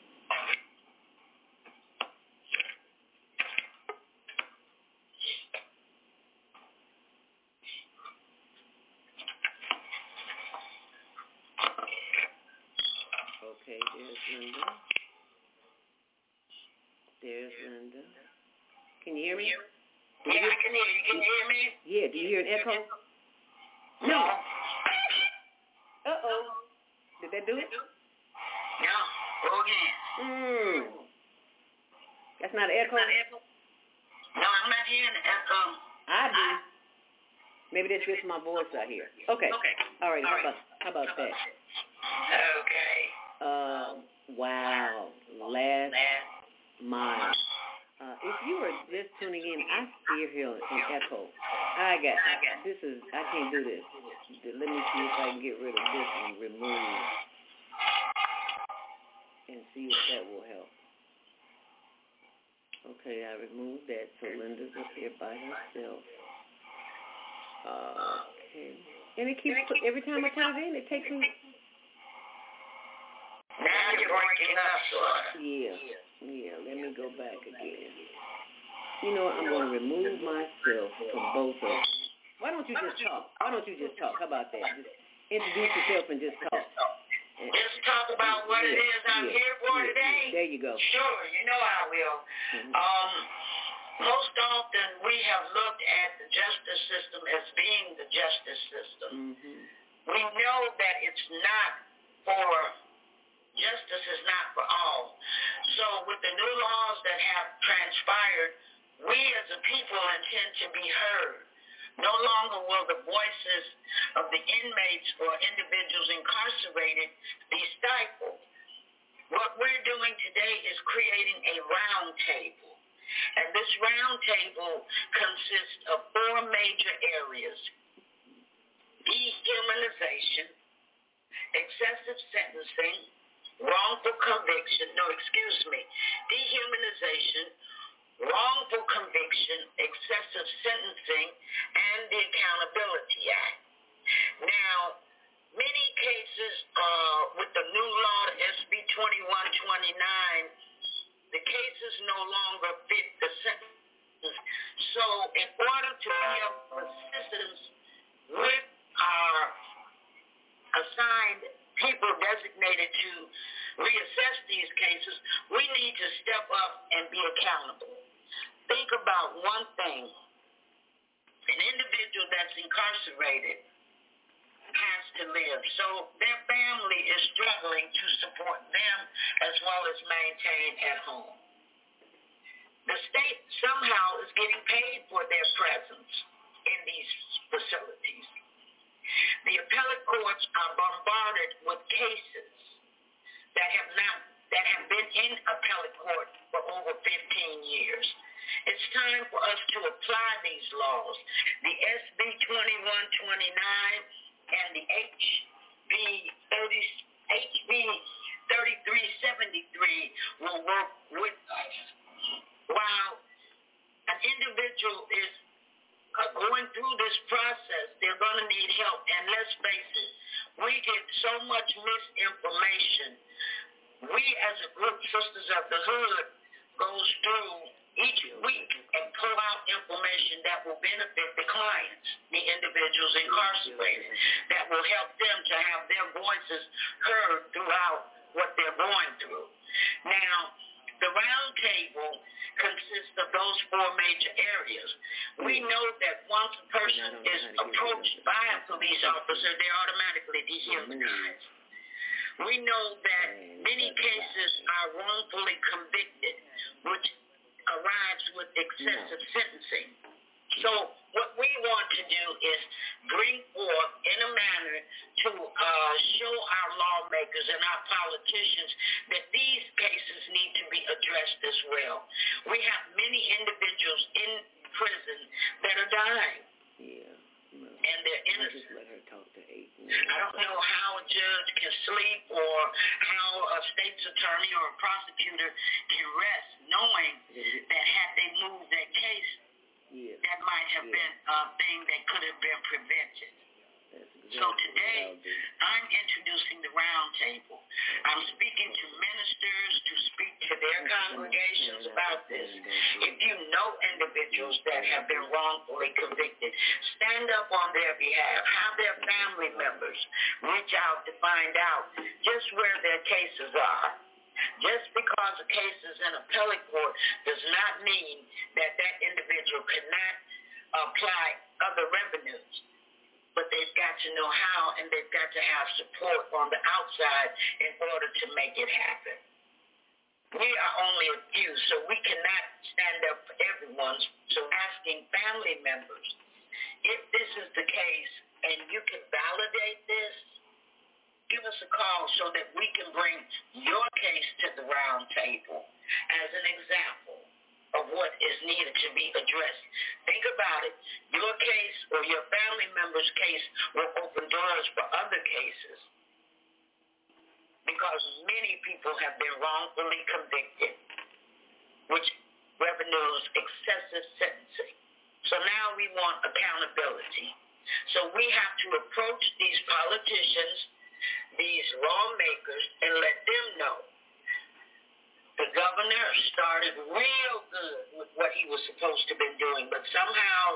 Okay, there's Linda. There's Linda. Can you hear me? Yeah, I can hear you. Can you hear me? Yeah, do you hear an echo? No. Uh-oh. Did that do it? No. Go again. Hmm. That's not an echo? No, I'm not hearing the echo. I do. Maybe that's just my voice out here. Okay. Okay. All right. How about how about that? Okay. Uh, wow. Last mile. Uh, if you were just tuning in, I still hear an echo. I got this is I can't do this. Let me see if I can get rid of this and remove and see if that will help. Okay, I removed that, so Linda's up here by herself. Uh, okay. And it keeps, every time I turn it in, it takes me. Now you're breaking up, sort of. Yeah, yeah, let me go back again. You know what, I'm going to remove myself from both of them. Why don't you just talk? Why don't you just talk? How about that? Just introduce yourself and just talk. And, just talk about what yeah, it is I'm yeah, here for yeah, today. Yeah, there you go. Sure, you know I will. Mm-hmm. Um, most often we have looked at the justice system as being the justice system. Mm-hmm. We know that it's not for, justice is not for all. So with the new laws that have transpired, we as a people intend to be heard. No longer will the voices of the inmates or individuals incarcerated be stifled. What we're doing today is creating a round table. And this round table consists of four major areas: dehumanization, excessive sentencing, wrongful conviction, no, excuse me, dehumanization, wrongful conviction, excessive sentencing, and the Accountability Act. Now, many cases uh, with the new law, S B twenty-one twenty-nine, the cases no longer fit the sentence. So in order to give assistance with our assigned people designated to reassess these cases, we need to step up and be accountable. Think about one thing. An individual that's incarcerated has to live. So their family is struggling to support them as well as maintain at home. The state somehow is getting paid for their presence in these facilities. The appellate courts are bombarded with cases that have not that have been in appellate court for over fifteen years. It's time for us to apply these laws. The S B twenty-one twenty-nine and the H B thirty-three seventy-three will work with us. While an individual is uh, going through this process, they're going to need help. And let's face it, we get so much misinformation. We as a group, Sisters of the Hood, goes through each week and pull out information that will benefit the clients, the individuals incarcerated, that will help them to have their voices heard throughout what they're going through. Now, the round table consists of those four major areas. We know that once a person is approached by a police officer, they're automatically dehumanized. We know that many cases are wrongfully convicted, which arrives with excessive sentencing. So what we want to do is bring forth in a manner to uh, show our lawmakers and our politicians that these cases need to be addressed as well. We have many individuals in prison that are dying. Yeah. And they're innocent. Just let her talk to eight. I don't know how a judge can sleep or how a state's attorney or a prosecutor can rest knowing that had they moved that case, yeah. that might have yeah. been a thing that could have been prevented. Exactly so today, I'm introducing the round table. I'm speaking to ministers to speak to their congregations about this. If you know individuals that have been wrongfully convicted, stand up on their behalf. Have their family members reach out to find out just where their cases are. Just because a case is in appellate court does not mean that that individual cannot apply other revenues. But they've got to know how, and they've got to have support on the outside in order to make it happen. we are only a few, so we cannot stand up for everyone. So asking family members, if this is the case and you can validate this, give us a call so that we can bring your case to the round table as an example of what is needed to be addressed. Think about it. Your case or your family member's case will open doors for other cases because many people have been wrongfully convicted, which revenues excessive sentencing. So now we want accountability. So we have to approach these politicians, these lawmakers, and let them know. The governor started real good with what he was supposed to have been doing, but somehow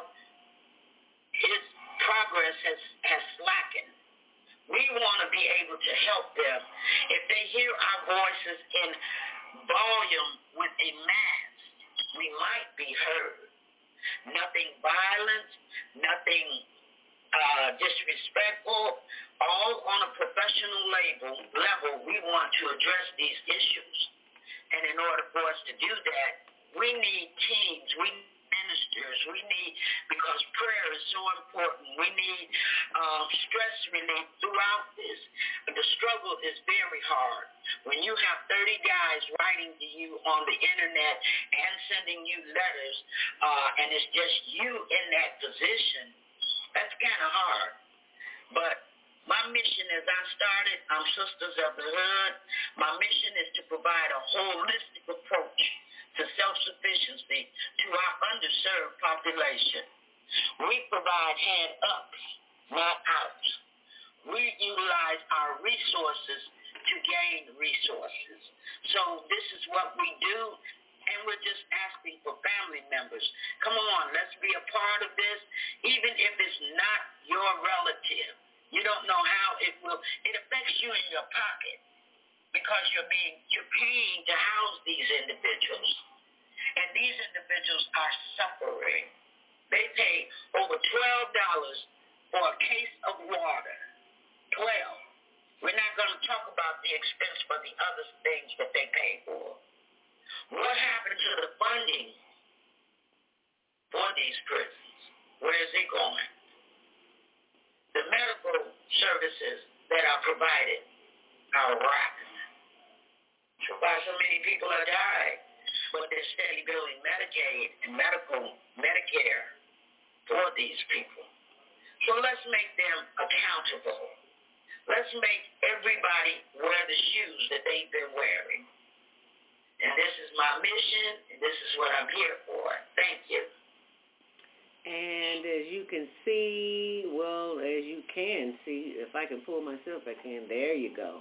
his progress has, has slackened. We want to be able to help them. If they hear our voices in volume with a mass, we might be heard. Nothing violent, nothing uh, disrespectful, all on a professional level, level, we want to address these issues. And in order for us to do that, we need teams, we need ministers, we need, because prayer is so important, we need um, stress relief throughout this. The struggle is very hard. When you have thirty guys writing to you on the internet and sending you letters, uh, and it's just you in that position, that's kind of hard. But my mission as I started, I'm Sisters of the Hood. My mission is to provide a holistic approach to self-sufficiency to our underserved population. We provide hand up, not out. We utilize our resources to gain resources. So this is what we do, and we're just asking for family members. Come on, let's be a part of this, even if it's not your relative. You don't know how it will, it affects you in your pocket because you're being, you're paying to house these individuals. And these individuals are suffering. They pay over twelve dollars for a case of water. twelve. We're not going to talk about the expense for the other things that they pay for. What happened to the funding for these prisons? Where is it going? The medical services that are provided are rotten. So why so many people are dying, but they're steadily building Medicaid and medical Medicare for these people. So let's make them accountable. Let's make everybody wear the shoes that they've been wearing. And this is my mission, and this is what I'm here for. Thank you. And as you can see, well, as you can see, if I can pull myself back in, there you go.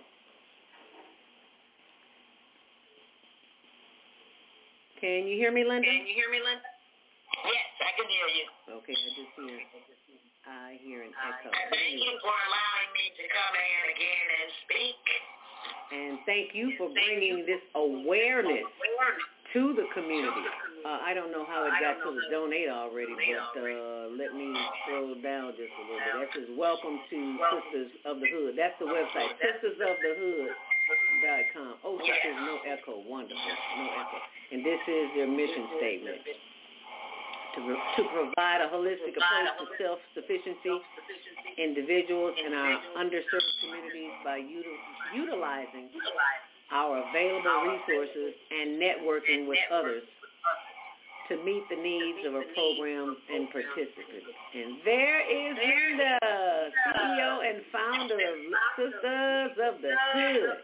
Can you hear me, Linda? Can you hear me, Linda? Yes, I can hear you. Okay, I just hear, I hear an echo. Thank you for allowing me to come in again and speak. And thank you for bringing this awareness to the community. Uh, I don't know how it got to the donate already, but uh, let me scroll down just a little bit. That says, welcome to Sisters of the Hood. That's the website, sisters of the hood dot com. Oh, sisters, no echo. Wonderful. No echo. And this is their mission statement. To, to provide a holistic approach to self-sufficiency, individuals in our underserved communities by util- utilizing our available resources and networking with others to meet the needs of our programs and participants. And there is Linda, C E O and founder of Sisters of the Hood,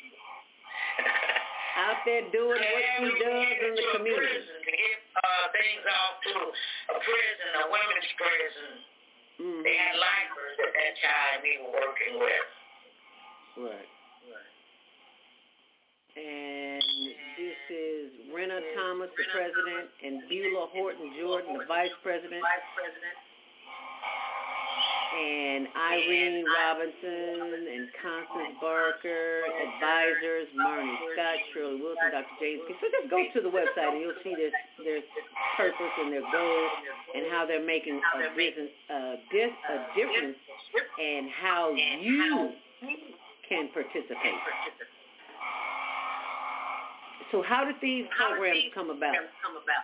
out there doing what she does in the community. Uh, things off to a prison, a women's prison. Mm-hmm. They had lifers at that time we were working with. Right. Right. And this is Rena Thomas, the president, and Beulah Horton Jordan, the vice president. Vice president. And Irene Robinson and Constance Barker, advisors, Marnie Scott, Shirley Wilson, Doctor James. So just go to the website and you'll see their, their purpose and their goals and how they're making a, business, uh, dis, a difference and how you can participate. So how did these programs come about? Come about?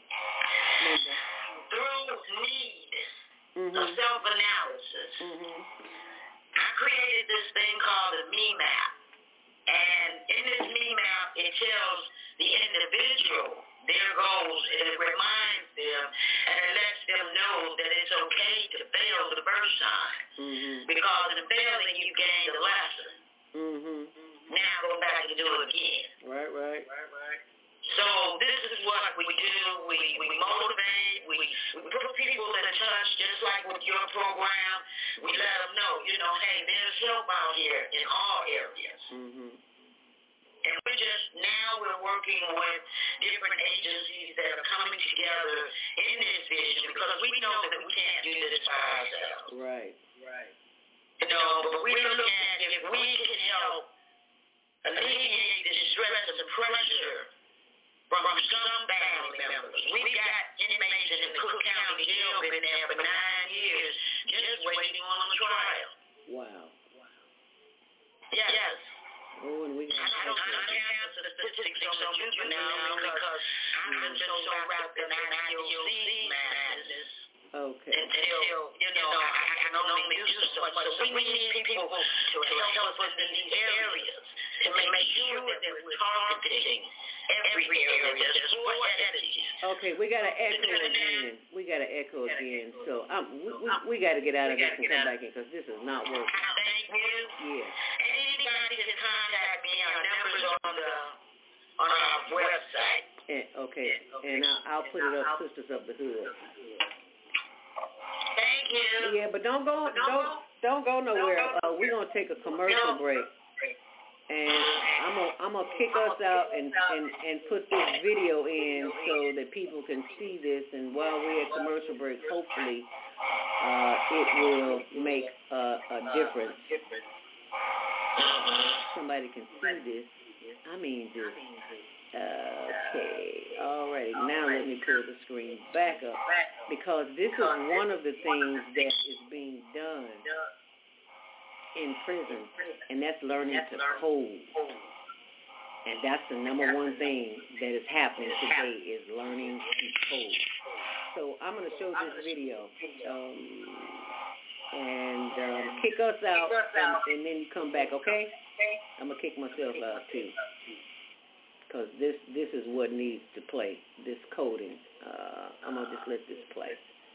Through need mm-hmm. of self-analysis. Mm-hmm. I created this thing called the Me Map. And in this Me Map, it tells the individual their goals, and it reminds them, and it lets them know that it's okay to fail the first time. Mm-hmm. Because in failing, you gain a lesson. Mm-hmm. Now go back and do it again. Right, right. Right, right. So this is what we do. We, we motivate. We, we put people in touch, just like with your program. We let them know, you know, hey, there's help out here in all areas. Mm-hmm. And we're just, now we're working with different agencies that are coming together in this vision because we know that we can't do this by ourselves. Right, right. You know, but we're looking at if we can help alleviate the stress and the pressure from some family members. We've got inmates in the Cook County Jail been there for nine years just waiting on a trial. Wow. Yes. yes. Oh, and we got I don't have the statistics on the juvenile because I've been so wrapped in I D O C madness. Okay. Until, you know, I, I can only do so much. So we need people to help us in these areas to make sure that we're targeting every area. There's four entities. Okay, we got to echo again. We got to echo again. So um, we, we, we got to get out of this and come back in because this is not working. Thank you. Yeah. Anybody can contact me. Our numbers on the on our website. And, okay, and I'll, I'll put it up, Sisters of the Hood. Thank you. Yeah, but don't go, don't, don't go nowhere. Uh, we're gonna take a commercial break, and I'm gonna, I'm gonna kick us out and, and, and put this video in so that people can see this. And while we're at commercial break, hopefully, uh, it will make uh, a difference. Somebody can see this. I mean, this. Okay, all right. Now let me pull the screen back up because this is one of the things that is being done in prison, and that's learning to code. And that's the number one thing that is happening today is learning to code. So I'm going to show this video um, and um, kick us out, and, and then you come back, okay? I'm going to kick myself out, too. Because this, this is what needs to play, this coding. Uh, I'm going to just let this play.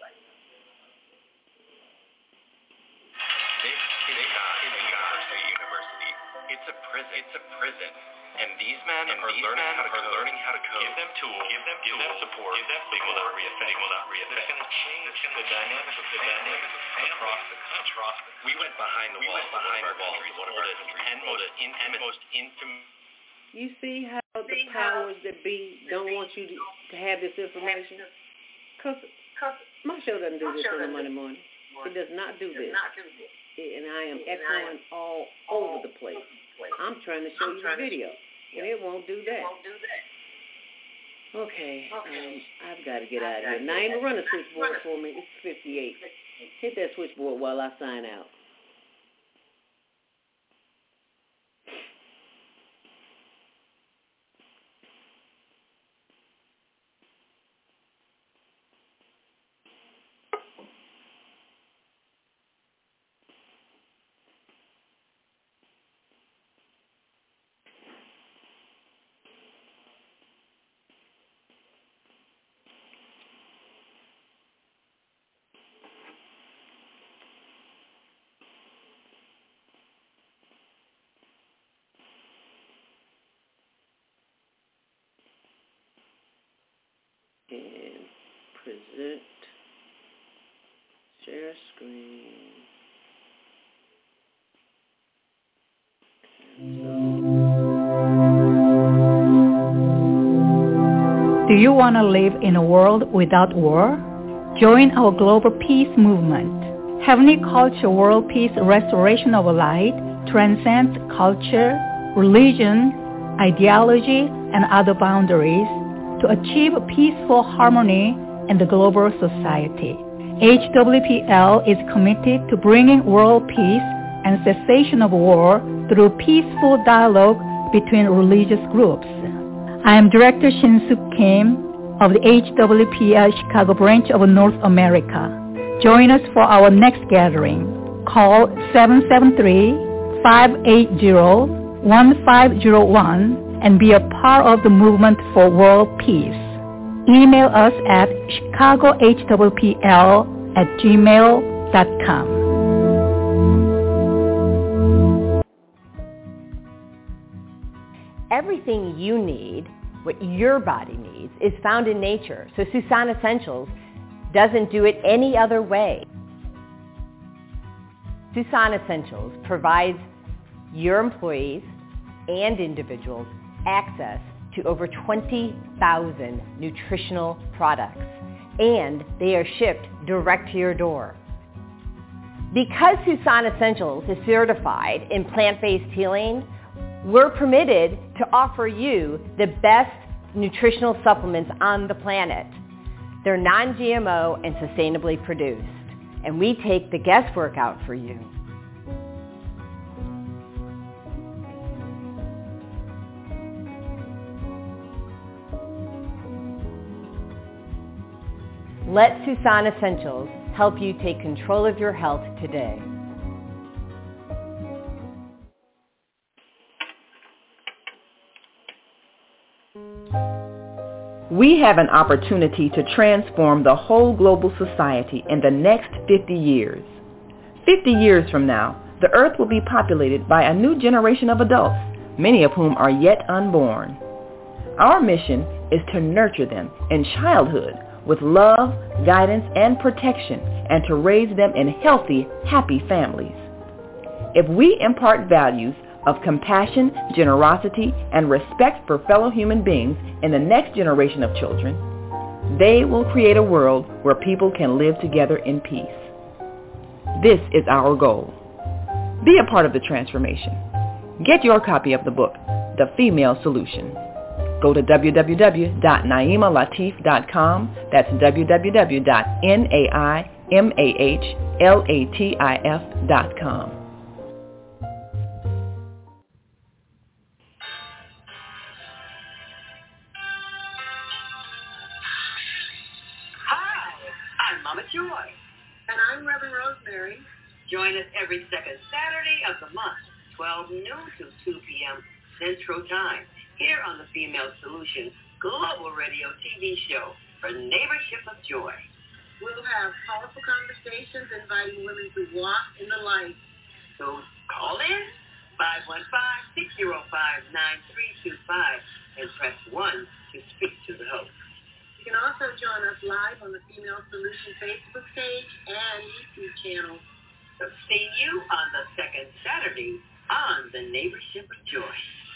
This is not a university. It's a prison. It's a prison. And these men and are, these learning, men how to are code. learning how to code. Give them tools. Give them, give them support. Give them they will not reaffect. They will not reaffect. It's going to change the dynamics of the dynamics across the country. We went behind the we walls. Went behind the walls. One of our countries. And most intimate. Most intimate. You see how the powers that be don't want you to, to have this information? Because my show doesn't do this on a Monday morning. It does not do this. And I am echoing all over the place. I'm trying to show you the video, and it won't do that. Okay, um, I've got to get out of here. Naima, run a switchboard for me. It's fifty-eight. Hit that switchboard while I sign out. And present, share screen. Do you want to live in a world without war? Join our global peace movement. Heavenly Culture World Peace Restoration of Light transcends culture, religion, ideology, and other boundaries to achieve peaceful harmony in the global society. H W P L is committed to bringing world peace and cessation of war through peaceful dialogue between religious groups. I am Director Shin-Suk Kim of the H W P L Chicago branch of North America. Join us for our next gathering. Call seven seven three, five eight zero, one five zero one and be a part of the movement for world peace. Email us at chicago h w p l at gmail dot com. Everything you need, what your body needs, is found in nature. So Susan Essentials doesn't do it any other way. Susan Essentials provides your employees and individuals access to over twenty thousand nutritional products, and they are shipped direct to your door. Because Susan Essentials is certified in plant-based healing, we're permitted to offer you the best nutritional supplements on the planet. They're non-G M O and sustainably produced, and we take the guesswork out for you. Let Susan Essentials help you take control of your health today. We have an opportunity to transform the whole global society in the next fifty years. fifty years from now, the earth will be populated by a new generation of adults, many of whom are yet unborn. Our mission is to nurture them in childhood with love, guidance, and protection, and to raise them in healthy, happy families. If we impart values of compassion, generosity, and respect for fellow human beings in the next generation of children, they will create a world where people can live together in peace. This is our goal. Be a part of the transformation. Get your copy of the book, The Female Solution. Go to w w w dot naima latif dot com. That's w w w dot naima latif dot com. Mama Joy. And I'm Reverend Rosemary. Join us every second Saturday of the month, twelve noon to two p.m. Central Time, here on the Female Solution Global Radio T V show for Neighborship of Joy. We'll have powerful conversations inviting women to walk in the light. So call in five one five, six zero five, nine three two five and press one to speak to the host. You can also join us live on the Female Solution Facebook page and YouTube channel. So see you on the second Saturday on the Neighborship of Joy.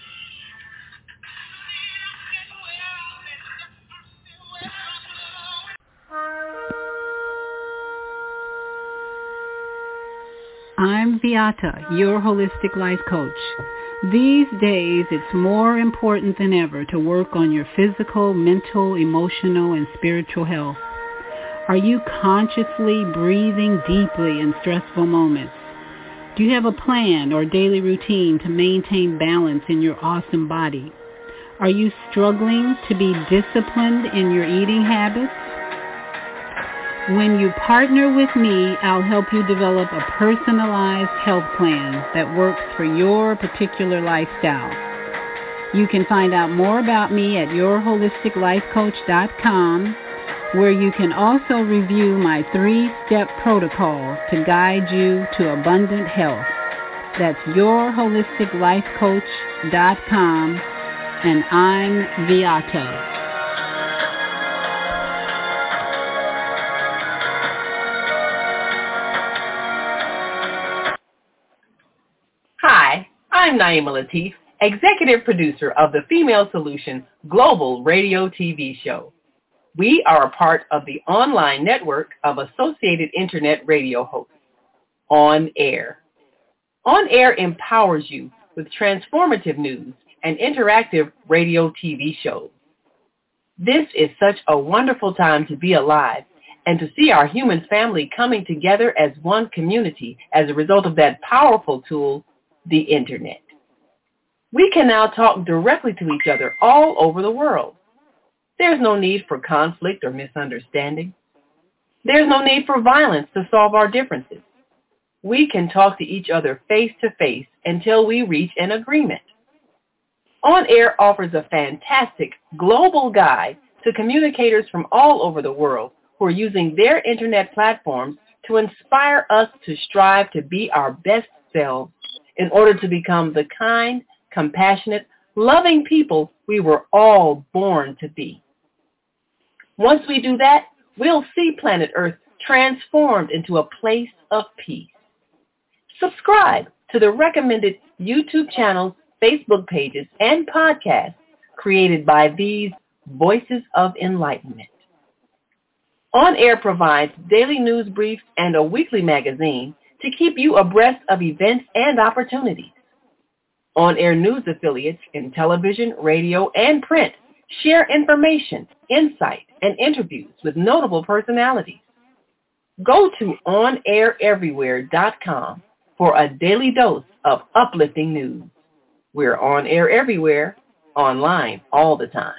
I'm Viata, your holistic life coach. These days, it's more important than ever to work on your physical, mental, emotional, and spiritual health. Are you consciously breathing deeply in stressful moments? Do you have a plan or daily routine to maintain balance in your awesome body? Are you struggling to be disciplined in your eating habits? When you partner with me, I'll help you develop a personalized health plan that works for your particular lifestyle. You can find out more about me at your holistic life coach dot com, where you can also review my three-step protocol to guide you to abundant health. That's your holistic life coach dot com, and I'm Viata. Hi, I'm Naima Latif, executive producer of the Female Solution Global Radio T V show. We are a part of the online network of Associated Internet radio hosts, On Air. On Air empowers you with transformative news and interactive radio T V shows. This is such a wonderful time to be alive and to see our human family coming together as one community as a result of that powerful tool, the Internet. We can now talk directly to each other all over the world. There's no need for conflict or misunderstanding. There's no need for violence to solve our differences. We can talk to each other face to face until we reach an agreement. On Air offers a fantastic global guide to communicators from all over the world who are using their internet platforms to inspire us to strive to be our best selves in order to become the kind, compassionate, loving people we were all born to be. Once we do that, we'll see planet Earth transformed into a place of peace. Subscribe to the recommended YouTube channels, Facebook pages, and podcasts created by these Voices of Enlightenment. On Air provides daily news briefs and a weekly magazine to keep you abreast of events and opportunities. On Air news affiliates in television, radio, and print share information, insight, and interviews with notable personalities. Go to on air everywhere dot com for a daily dose of uplifting news. We're on air everywhere, online all the time.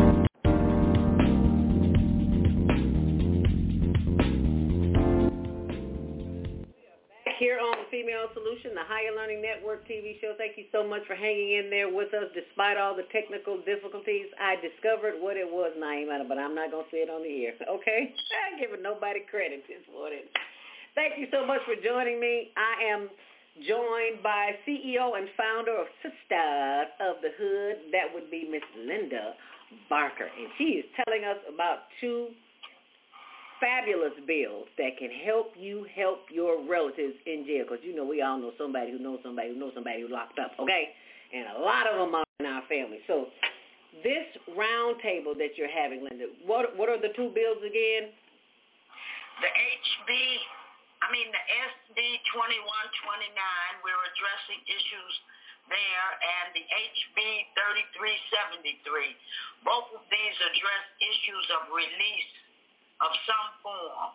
Here on Female Solution, the Higher Learning Network T V show. Thank you so much for hanging in there with us despite all the technical difficulties. I discovered what it was, Naima, but I'm not going to say it on the air, okay? I'm giving nobody credit this morning. Thank you so much for joining me. I am joined by C E O and founder of Sisters of the Hood. That would be Miss Linda Barker, and she is telling us about two fabulous bills that can help you help your relatives in jail, because you know we all know somebody who knows somebody who knows somebody who's locked up, okay? And a lot of them are in our family. So this round table that you're having, Linda, what what are the two bills again? The H B, I mean the S B twenty-one twenty-nine, we're addressing issues there, and the H B thirty-three seventy-three. Both of these address issues of release of some form.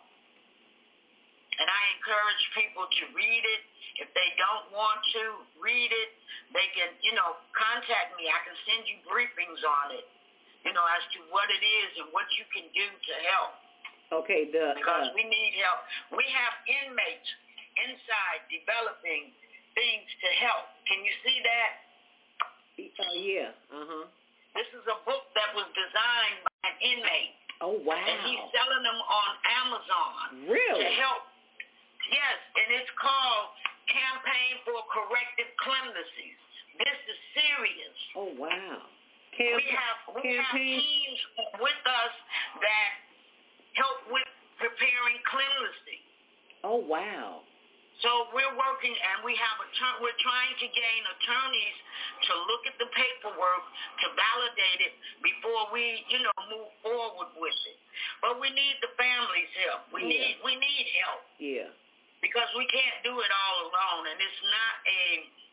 And I encourage people to read it. If they don't want to read it, they can, you know, contact me. I can send you briefings on it, you know, as to what it is and what you can do to help. Okay, the, because uh, we need help. We have inmates inside developing things to help. Can you see that? Oh, uh, yeah. Uh-huh. This is a book that was designed by an inmate. Oh, wow. And he's selling them on Amazon. Really? To help. Yes, and it's called Campaign for Corrective Clemencies. This is serious. Oh, wow. Camp- we have, we campaign? have teams with us that help with preparing clemency. Oh, wow. So we're working, and we have a ter- we're trying to gain attorneys to look at the paperwork, to validate it before we, you know, move forward with it. But we need the family's help. We yeah. need we need help. Yeah. Because we can't do it all alone, and it's not a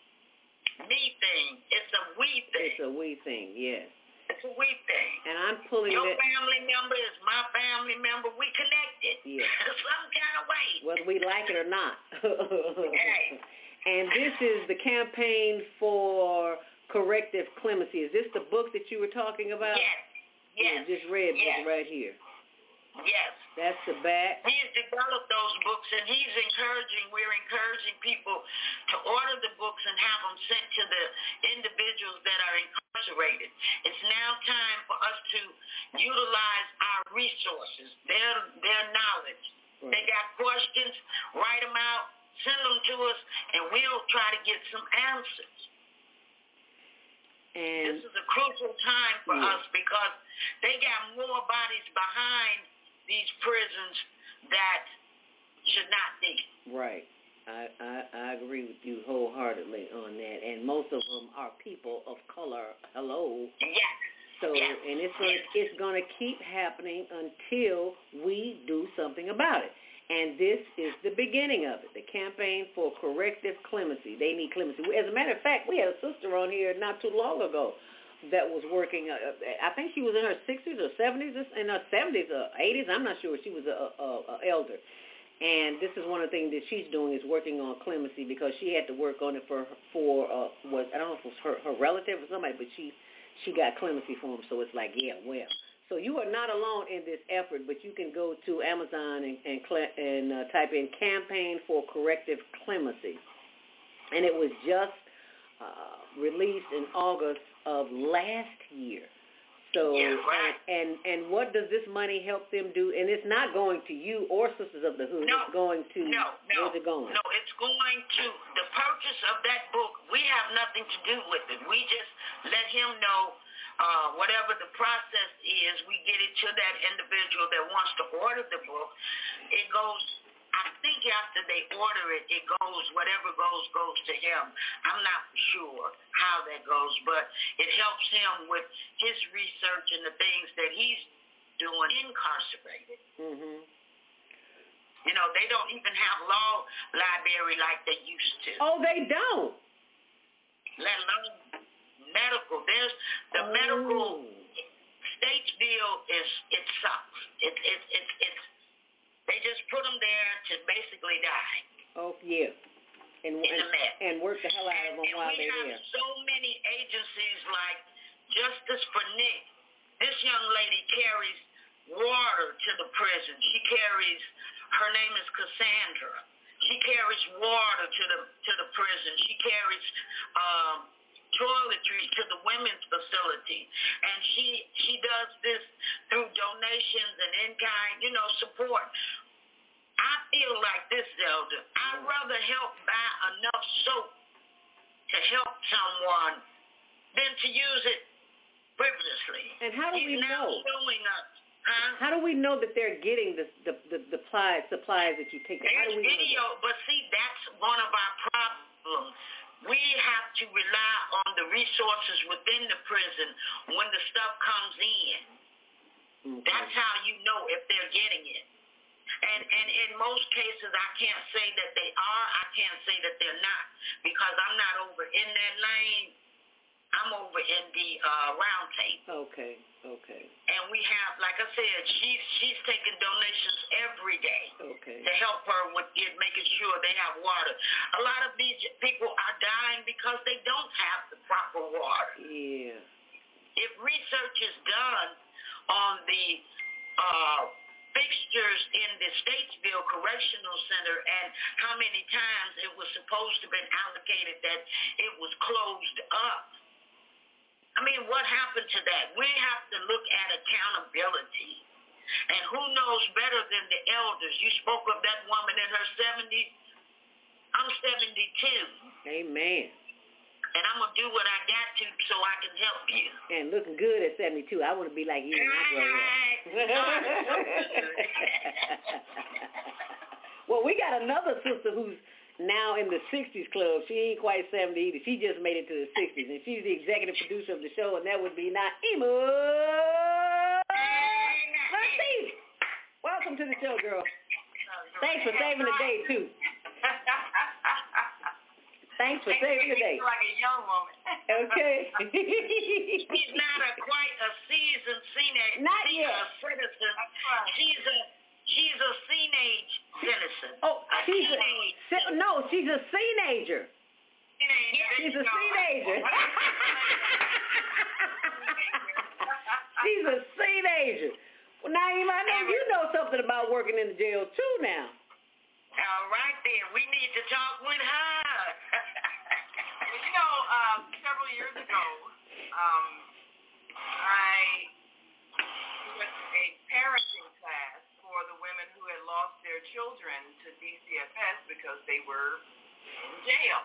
me thing. It's a we thing. It's a we thing. Yes. It's a we thing. And I'm pulling Your that. Your family member is my family member. We connected. Yeah. Some kind of way. Whether we like it or not. Okay. And this is the Campaign for Corrective Clemency. Is this the book that you were talking about? Yes. Yes. You just read yes. this right here. Yes. That's the back. He's developed those books, and he's encouraging, we're encouraging people to order the books and have them sent to the individuals that are incarcerated. It's now time for us to utilize our resources, their their knowledge. Right. They got questions, write them out, send them to us, and we'll try to get some answers. And this is a crucial time for yeah. us because they got more bodies behind these prisons that should not be. Right. I, I, I agree with you wholeheartedly on that. And most of them are people of color. Hello. Yes. So, yes. and it's going yes. it's going to keep happening until we do something about it. And this is the beginning of it, the Campaign for Corrective Clemency. They need clemency. As a matter of fact, we had a sister on here not too long ago that was working, uh, I think she was in her sixties or seventies, in her seventies or eighties, I'm not sure. She was a, a, a elder. And this is one of the things that she's doing is working on clemency because she had to work on it for for uh, was I don't know if it was her, her relative or somebody, but she she got clemency for him. So it's like, yeah, well. So you are not alone in this effort, but you can go to Amazon and and, and uh, type in Campaign for Corrective Clemency, and it was just uh, released in August of last year. So, yeah, right. and, and and what does this money help them do? And it's not going to you or Sisters of the Hood. No, it's going to, no, no, where's it going? No, it's going to, the purchase of that book, we have nothing to do with it. We just let him know uh, whatever the process is, we get it to that individual that wants to order the book. It goes, I think after they order it, it goes, whatever goes, goes to him. I'm not sure how that goes, but it helps him with his research and the things that he's doing incarcerated. Mm-hmm. You know, they don't even have law library like they used to. Oh, they don't? Let alone medical. There's the oh. medical, Statesville is, it sucks. It, it, it, it's, they just put them there to basically die. Oh, yeah. And, in and, the mess. and work the hell out of them and, while and they're there. we have so many agencies like Justice for Nick. This young lady carries water to the prison. She carries, her name is Cassandra. She carries water to the to the prison. She carries um, toiletries to the women's facility. And she, she does this through donations and in-kind, you know, support. I feel like this, Elder. I'd rather help buy enough soap to help someone than to use it frivolously. And how do He's we now know? Showing us, huh? How do we know that they're getting the the the, the supplies, supplies that you take? How There's do we video, know that? but see, that's one of our problems. We have to rely on the resources within the prison when the stuff comes in. Okay. That's how you know if they're getting it. And and in most cases, I can't say that they are. I can't say that they're not because I'm not over in that lane. I'm over in the uh, round table. Okay, okay. And we have, like I said, she's she's taking donations every day okay. to help her with get, making sure they have water. A lot of these people are dying because they don't have the proper water. Yeah. If research is done on the uh, fixtures in the Statesville Correctional Center and how many times it was supposed to have been allocated that it was closed up. I mean, what happened to that? We have to look at accountability. And who knows better than the elders? You spoke of that woman in her seventies. I'm seventy-two. Amen. And I'm going to do what I got to so I can help you. And looking good at seventy-two. I want to be like you when I grow up. Well, we got another sister who's now in the sixties club. She ain't quite seventy either. She just made it to the sixties, and she's the executive producer of the show, and that would be Naima Latif. Welcome to the show, girl. Thanks for saving the day, too. Thanks for saving the day. Like a young woman. Okay. She's not a quite a seasoned senior, not senior yet. citizen. Right. She's a she's a teenage citizen. Oh, a she's teenage a no. She's a teenager. Teenager. She's a teenager. She's a teenager. Well, Naima, I know you know something about working in the jail too now. All right then, we need to talk with her. Well, you know, um, several years ago, um, I took a parenting class for the women who had lost their children to D C F S because they were in jail.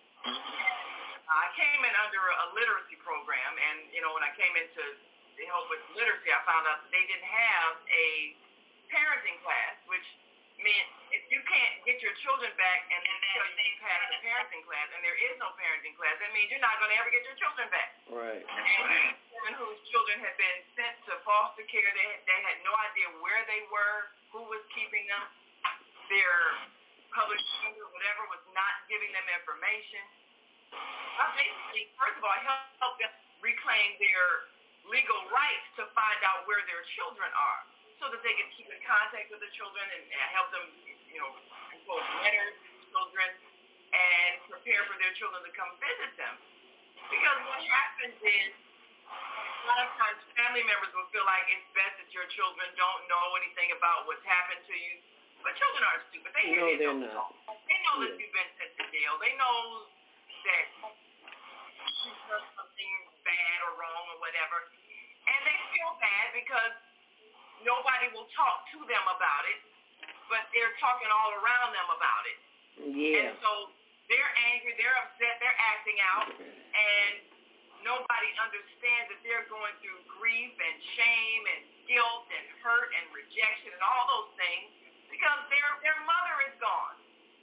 I came in under a literacy program, and, you know, when I came into to help with literacy, I found out that they didn't have a parenting class, which meant if you can't get your children back and then tell you you passed the parenting class, and there is no parenting class, that means you're not going to ever get your children back. Right. And women whose children had been sent to foster care, they had, they had no idea where they were, who was keeping them. Their public defender, whatever, was not giving them information. I basically, first of all, helped them reclaim their legal rights to find out where their children are, so that they can keep in contact with the children and, and help them you know, compose letters to children and prepare for their children to come visit them. Because what happens is, a lot of times family members will feel like it's best that your children don't know anything about what's happened to you. But children aren't stupid. They hear no, these they're not. They know yeah. that you've been sent to jail. They know that you've done something bad or wrong or whatever. And they feel bad because nobody will talk to them about it, but they're talking all around them about it. Yeah. And so they're angry, they're upset, they're acting out, and nobody understands that they're going through grief and shame and guilt and hurt and rejection and all those things because their their mother is gone.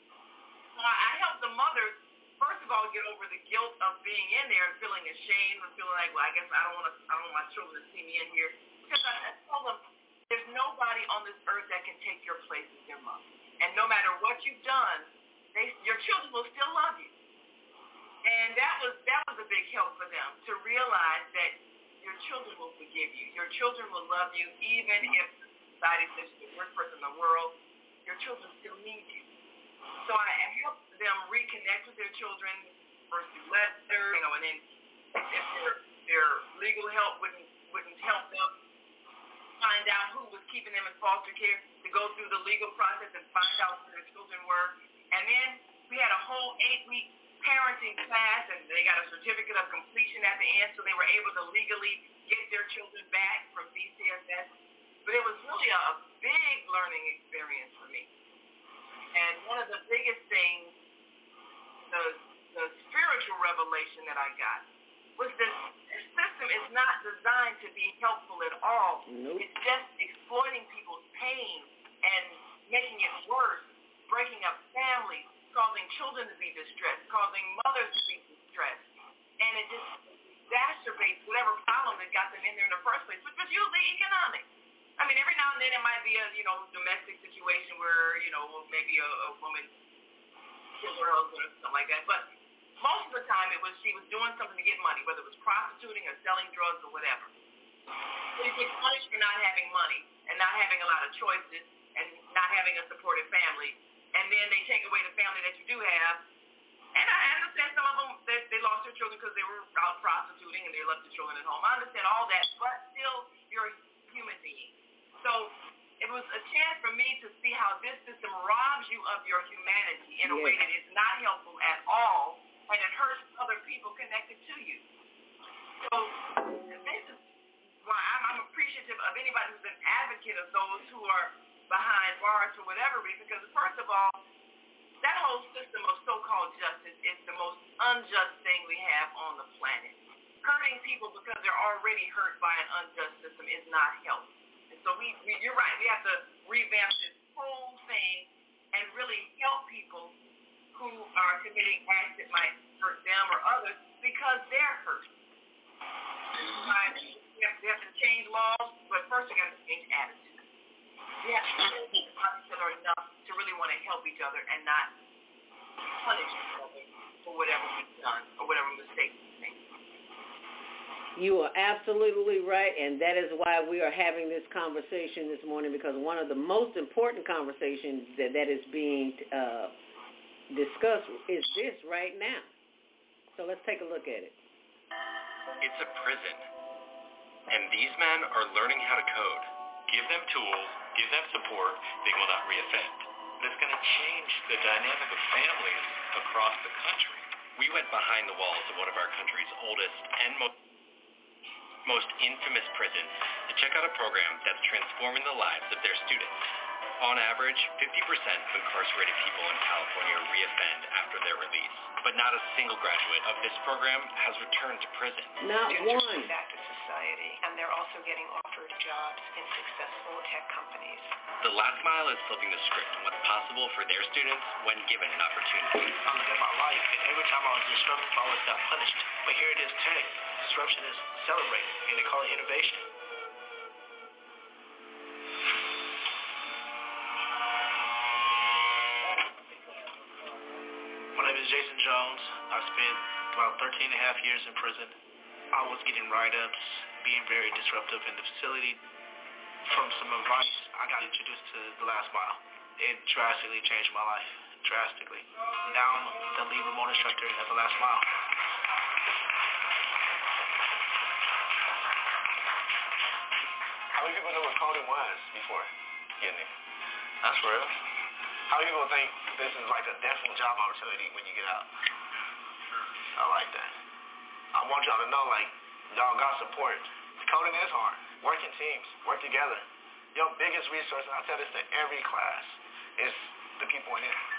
So I, I help the mothers, first of all, get over the guilt of being in there and feeling ashamed and feeling like, well, I guess I don't want to, I don't want my children to see me in here. Because I, I told them, there's nobody on this earth that can take your place as your mother. And no matter what you've done, they, your children will still love you. And that was that was a big help for them to realize that your children will forgive you. Your children will love you even if society says you're the worst person in the world. Your children still need you. So I help them reconnect with their children first through letters, you know, and then if their their legal help wouldn't wouldn't help them find out who was keeping them in foster care, to go through the legal process and find out who their children were. And then we had a whole eight-week parenting class, and they got a certificate of completion at the end, so they were able to legally get their children back from D C S S. But it was really a, a big learning experience for me. And one of the biggest things, the, the spiritual revelation that I got, was that this system is not designed to be helpful at all. Nope. It's just exploiting people's pain and making it worse, breaking up families, causing children to be distressed, causing mothers to be distressed. And it just exacerbates whatever problem that got them in there in the first place, which was usually economic. I mean, every now and then it might be a, you know, domestic situation where, you know, maybe a, a woman killed her husband or something like that. But most of the time it was she was doing something to get money, whether it was prostituting or selling drugs or whatever. So you get punished for not having money and not having a lot of choices and not having a supportive family. And then they take away the family that you do have. And I understand some of them, they, they lost their children because they were out prostituting and they left the children at home. I understand all that, but still, you're a human being. So it was a chance for me to see how this system robs you of your humanity in a yes. way that is not helpful at all, and it hurts other people connected to you. So this is why I'm, I'm appreciative of anybody who's an advocate of those who are behind bars for whatever reason, because first of all, that whole system of so-called justice is the most unjust thing we have on the planet. Hurting people because they're already hurt by an unjust system is not helpful. And so we, we, you're right, we have to revamp this whole thing and really help people who are committing acts that might hurt them or others because they're hurt. Right? We have, we have to change laws, but first we got to change attitudes. We have to change each other enough to really want to help each other and not punish each other for whatever we've done or whatever mistakes we've made. You are absolutely right, and that is why we are having this conversation this morning, because one of the most important conversations that, that is being uh, discussed is this right now. So let's take a look at it. It's a prison, and these men are learning how to code. Give them tools, give them support, they will not reoffend. That's going to change the dynamic of families across the country. We went behind the walls of one of our country's oldest and most most infamous prisons to check out a program that's transforming the lives of their students. On average, fifty percent of incarcerated people in California reoffend after their release, but not a single graduate of this program has returned to prison. Not one. Back to society, and they're also getting offered jobs in successful tech companies. The Last Mile is flipping the script on what's possible for their students when given an opportunity. I look at my life, and every time I was disrupted, I always got punished. But here it is, tech. Disruption is celebrated, and they call it innovation. My name is Jason Jones. I spent about thirteen and a half years in prison. I was getting write-ups, being very disruptive in the facility. From some advice, I got introduced to the Last Mile. it drastically changed my life, drastically. Now I'm the lead remote instructor at the Last Mile. How many people know what coding was before getting it? That's real. How many people think this is like a definite job opportunity when you get out? I like that. I want y'all to know, like, y'all got support. Coding is hard. Work in teams. Work together. Your biggest resource, and I tell this to every class, is the people in here.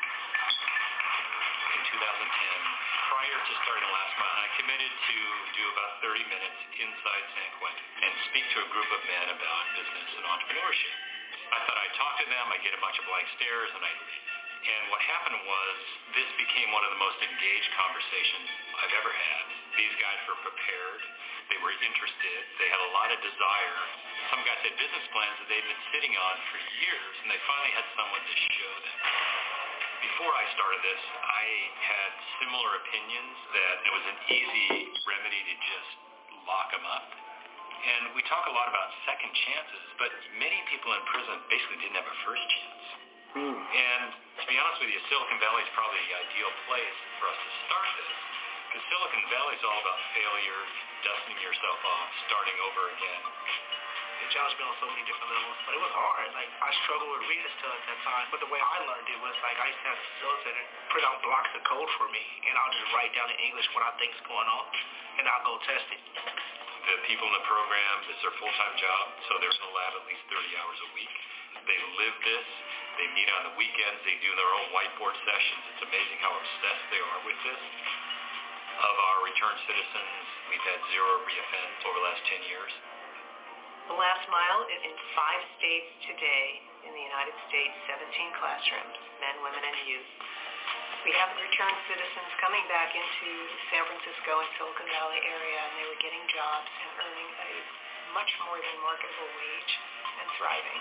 In two thousand ten, prior to starting Last Mile, I committed to do about thirty minutes inside San Quentin and speak to a group of men about business and entrepreneurship. I thought I'd talk to them, I'd get a bunch of blank stares, and I'd leave. And what happened was this became one of the most engaged conversations I've ever had. These guys were prepared. They were interested. They had a lot of desire. Some guys had business plans that they'd been sitting on for years, and they finally had someone to show them. Before I started this, I had similar opinions that it was an easy remedy to just lock them up. And we talk a lot about second chances, but many people in prison basically didn't have a first chance. Mm. And to be honest with you, Silicon Valley is probably the ideal place for us to start this, because Silicon Valley is all about failure, dusting yourself off, starting over again. It challenged me on so many different levels, but it was hard. Like, I struggled with reading still at that time, but the way I learned it was, like, I used to have a facilitator print out blocks of code for me, and I'll just write down in English what I think's going on, and I'll go test it. The people in the program, it's their full-time job, so they're in the lab at least thirty hours a week. They live this. They meet on the weekends. They do their own whiteboard sessions. It's amazing how obsessed they are with this. Of our returned citizens, we've had zero reoffends over the last ten years. The Last Mile is in five states today in the United States, seventeen classrooms, men, women, and youth. We have returned citizens coming back into San Francisco and Silicon Valley area, and they were getting jobs and earning a much more than marketable wage and thriving.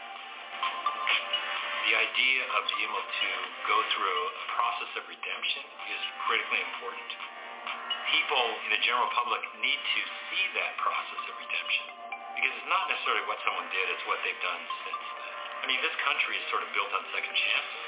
The idea of being able to go through a process of redemption is critically important. People in the general public need to see that process of redemption, because it's not necessarily what someone did, it's what they've done since then. I mean, this country is sort of built on second chances.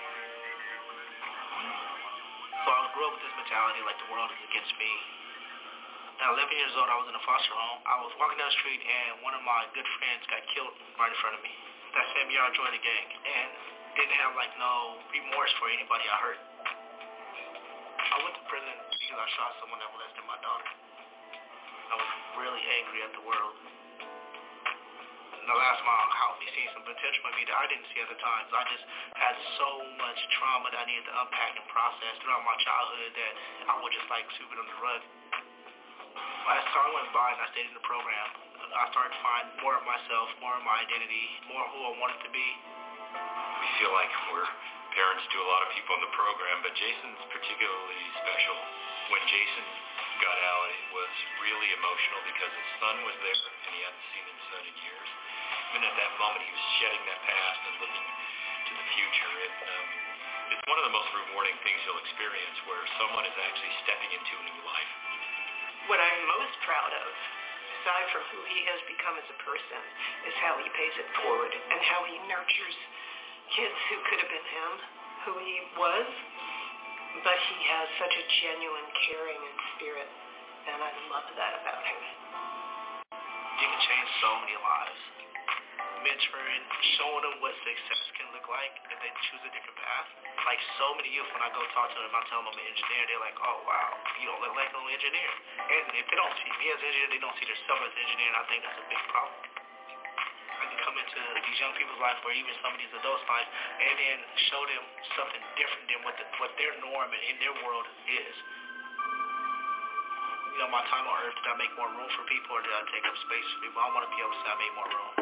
So I grew up with this mentality like the world is against me. At eleven years old, I was in a foster home. I was walking down the street, and one of my good friends got killed right in front of me. That same year, I joined the gang, and didn't have like no remorse for anybody I hurt. I went to prison because I shot someone that molested my daughter. I was really angry at the world. And the Last Mile helped me see some potential in me that I didn't see at the time. I just had so much trauma that I needed to unpack and process throughout my childhood that I would just like sweep it under the rug. As time went by and I stayed in the program, I started to find more of myself, more of my identity, more who I wanted to be. We feel like we're parents to a lot of people in the program, but Jason's particularly special. When Jason got out, it was really emotional because his son was there and he hadn't seen his son in years. Even at that moment, he was shedding that past and looking to the future. And um, it's one of the most rewarding things you'll experience, where someone is actually stepping into a new life. What I'm most proud of, aside from who he has become as a person, is how he pays it forward and how he nurtures kids who could have been him, who he was, but he has such a genuine caring and spirit, and I love that about him. You can change so many lives. Mentoring, showing them what success can look like if they choose a different path. Like so many youth, when I go talk to them, I tell them I'm an engineer, they're like, oh wow, you don't look like an engineer. And if they don't see me as an engineer, they don't see themselves as an engineer, and I think that's a big problem. I can come into these young people's life, or even some of these adults' life, and then show them something different than what the, what their norm and in their world is. You know, my time on earth, did I make more room for people, or did I take up space for people? I want to be able to say I made more room.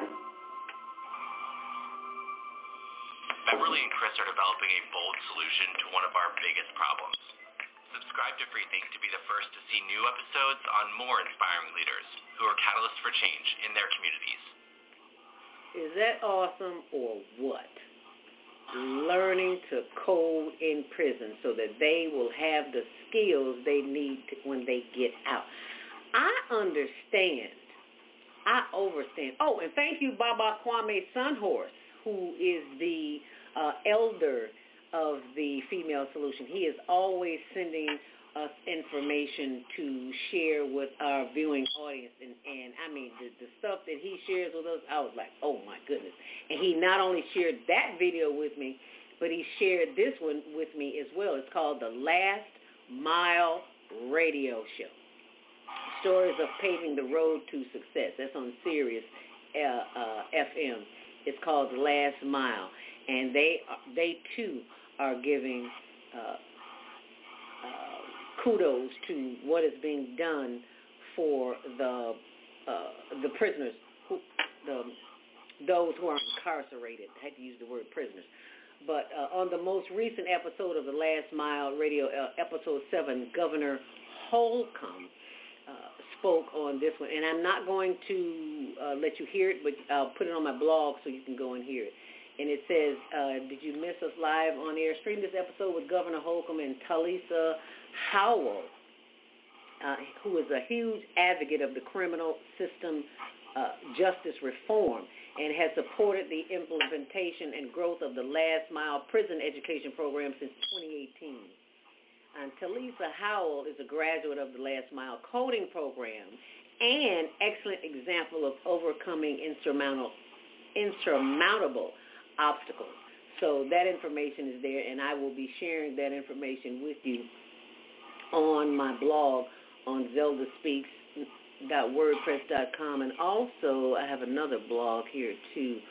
Beverly and Chris are developing a bold solution to one of our biggest problems. Subscribe to Freethink to be the first to see new episodes on more inspiring leaders who are catalysts for change in their communities. Is that awesome or what? Learning to code in prison so that they will have the skills they need to, when they get out. I understand. I overstand. Oh, and thank you, Baba Kwame Sunhorse, who is the uh, elder of the Female Solution. He is always sending us information to share with our viewing audience. And, and I mean, the, the stuff that he shares with us, I was like, oh, my goodness. And he not only shared that video with me, but he shared this one with me as well. It's called The Last Mile Radio Show. Stories of Paving the Road to Success. That's on Sirius uh, uh, F M. It's called The Last Mile. And they, they too, are giving uh, uh, kudos to what is being done for the uh, the prisoners, who, the those who are incarcerated. I had to use the word prisoners. But uh, on the most recent episode of The Last Mile Radio, uh, episode seven, Governor Holcomb uh, spoke on this one. And I'm not going to uh, let you hear it, but I'll put it on my blog so you can go and hear it. And it says, uh, did you miss us live on air? Stream this episode with Governor Holcomb and Talisa Howell, uh, who is a huge advocate of the criminal system uh, justice reform and has supported the implementation and growth of the Last Mile Prison Education Program since twenty eighteen. And Talisa Howell is a graduate of the Last Mile Coding Program and excellent example of overcoming insurmountable, insurmountable obstacles. So that information is there, and I will be sharing that information with you on my blog on zelda speaks dot wordpress dot com, and also I have another blog here too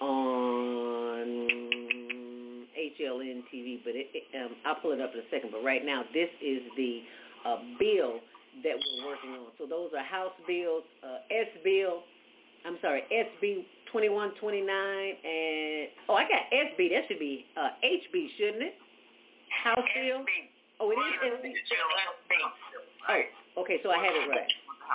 on H L N T V, but it, it, um, I'll pull it up in a second. But right now, this is the uh, bill that we're working on. So those are House bills, uh, S bill, I'm sorry, S B twenty-one twenty-nine, and oh, I got S B. That should be uh, H B, shouldn't it? House bill. Oh, it is S B. Oh, okay, so I had it right.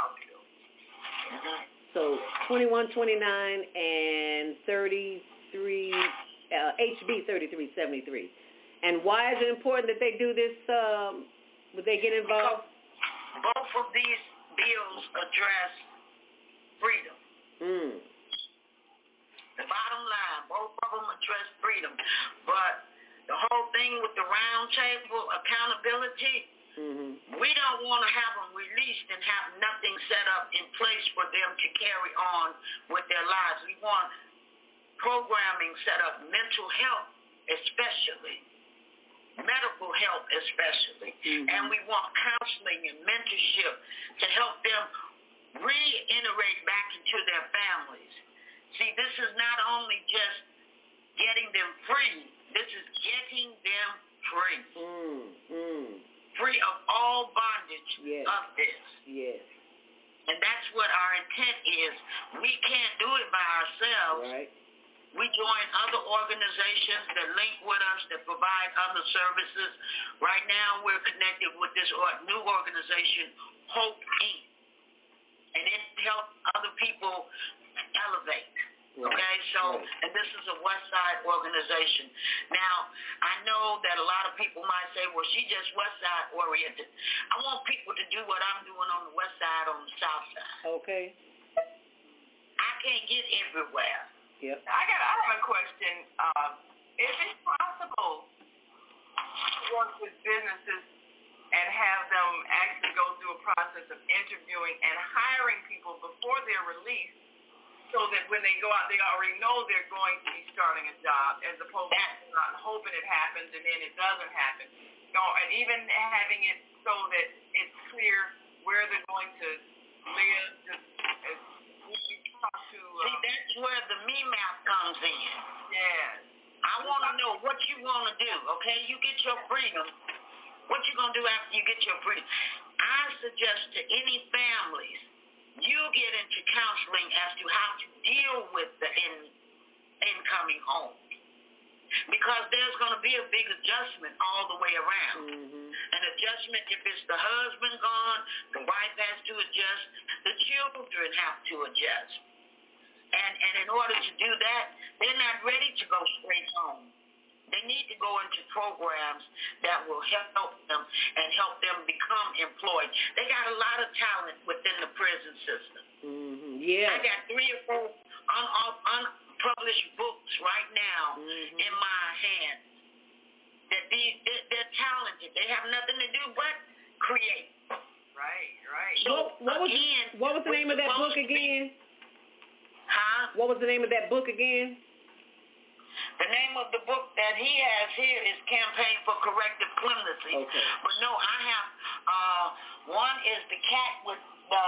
So twenty-one twenty-nine and thirty-three, uh, H B thirty-three seventy-three. And why is it important that they do this? Um, would they get involved? Both of these bills address freedom. Mm. The bottom line, both of them address freedom. But the whole thing with the round table accountability, mm-hmm. we don't want to have them released and have nothing set up in place for them to carry on with their lives. We want programming set up, mental health especially, medical health especially, mm-hmm. and we want counseling and mentorship to help them reiterate back into their families. See, this is not only just getting them free, this is getting them free. Mm, mm. Free of all bondage yes. of this. Yes. And that's what our intent is. We can't do it by ourselves. Right. We join other organizations that link with us, that provide other services. Right now, we're connected with this new organization, Hope Incorporated. And it helps other people elevate. Right. Okay, so, right. and this is a West Side organization. Now, I know that a lot of people might say, well, she just West Side oriented. I want people to do what I'm doing on the West Side, on the South Side. Okay. I can't get everywhere. Yep. I got. I have a question. Uh, if it's possible to work with businesses and have them actually go through a process of interviewing and hiring people before they're released, so that when they go out, they already know they're going to be starting a job, as opposed to not hoping it happens and then it doesn't happen. You know, and even having it so that it's clear where they're going to live. Just, as we talk to, uh, See, that's where the me map comes in. Yeah. I want to know what you want to do, okay? You get your freedom. What you going to do after you get your freedom? I suggest to any families, you get into counseling as to how to deal with the in, incoming home. Because there's going to be a big adjustment all the way around. Mm-hmm. An adjustment if it's the husband gone, the wife has to adjust, the children have to adjust. And, and in order to do that, they're not ready to go straight home. They need to go into programs that will help them and help them become employed. They got a lot of talent within the prison system. Mm-hmm. Yeah. I got three or four un- unpublished books right now mm-hmm. in my hands. That these, they're talented. They have nothing to do but create. Right, right. What, So what was again, what was the name of that book again? Huh? What was the name of that book again? The name of the book that he has here is Campaign for Corrective Clemency. Okay. But no, I have uh, one is The Cat with the.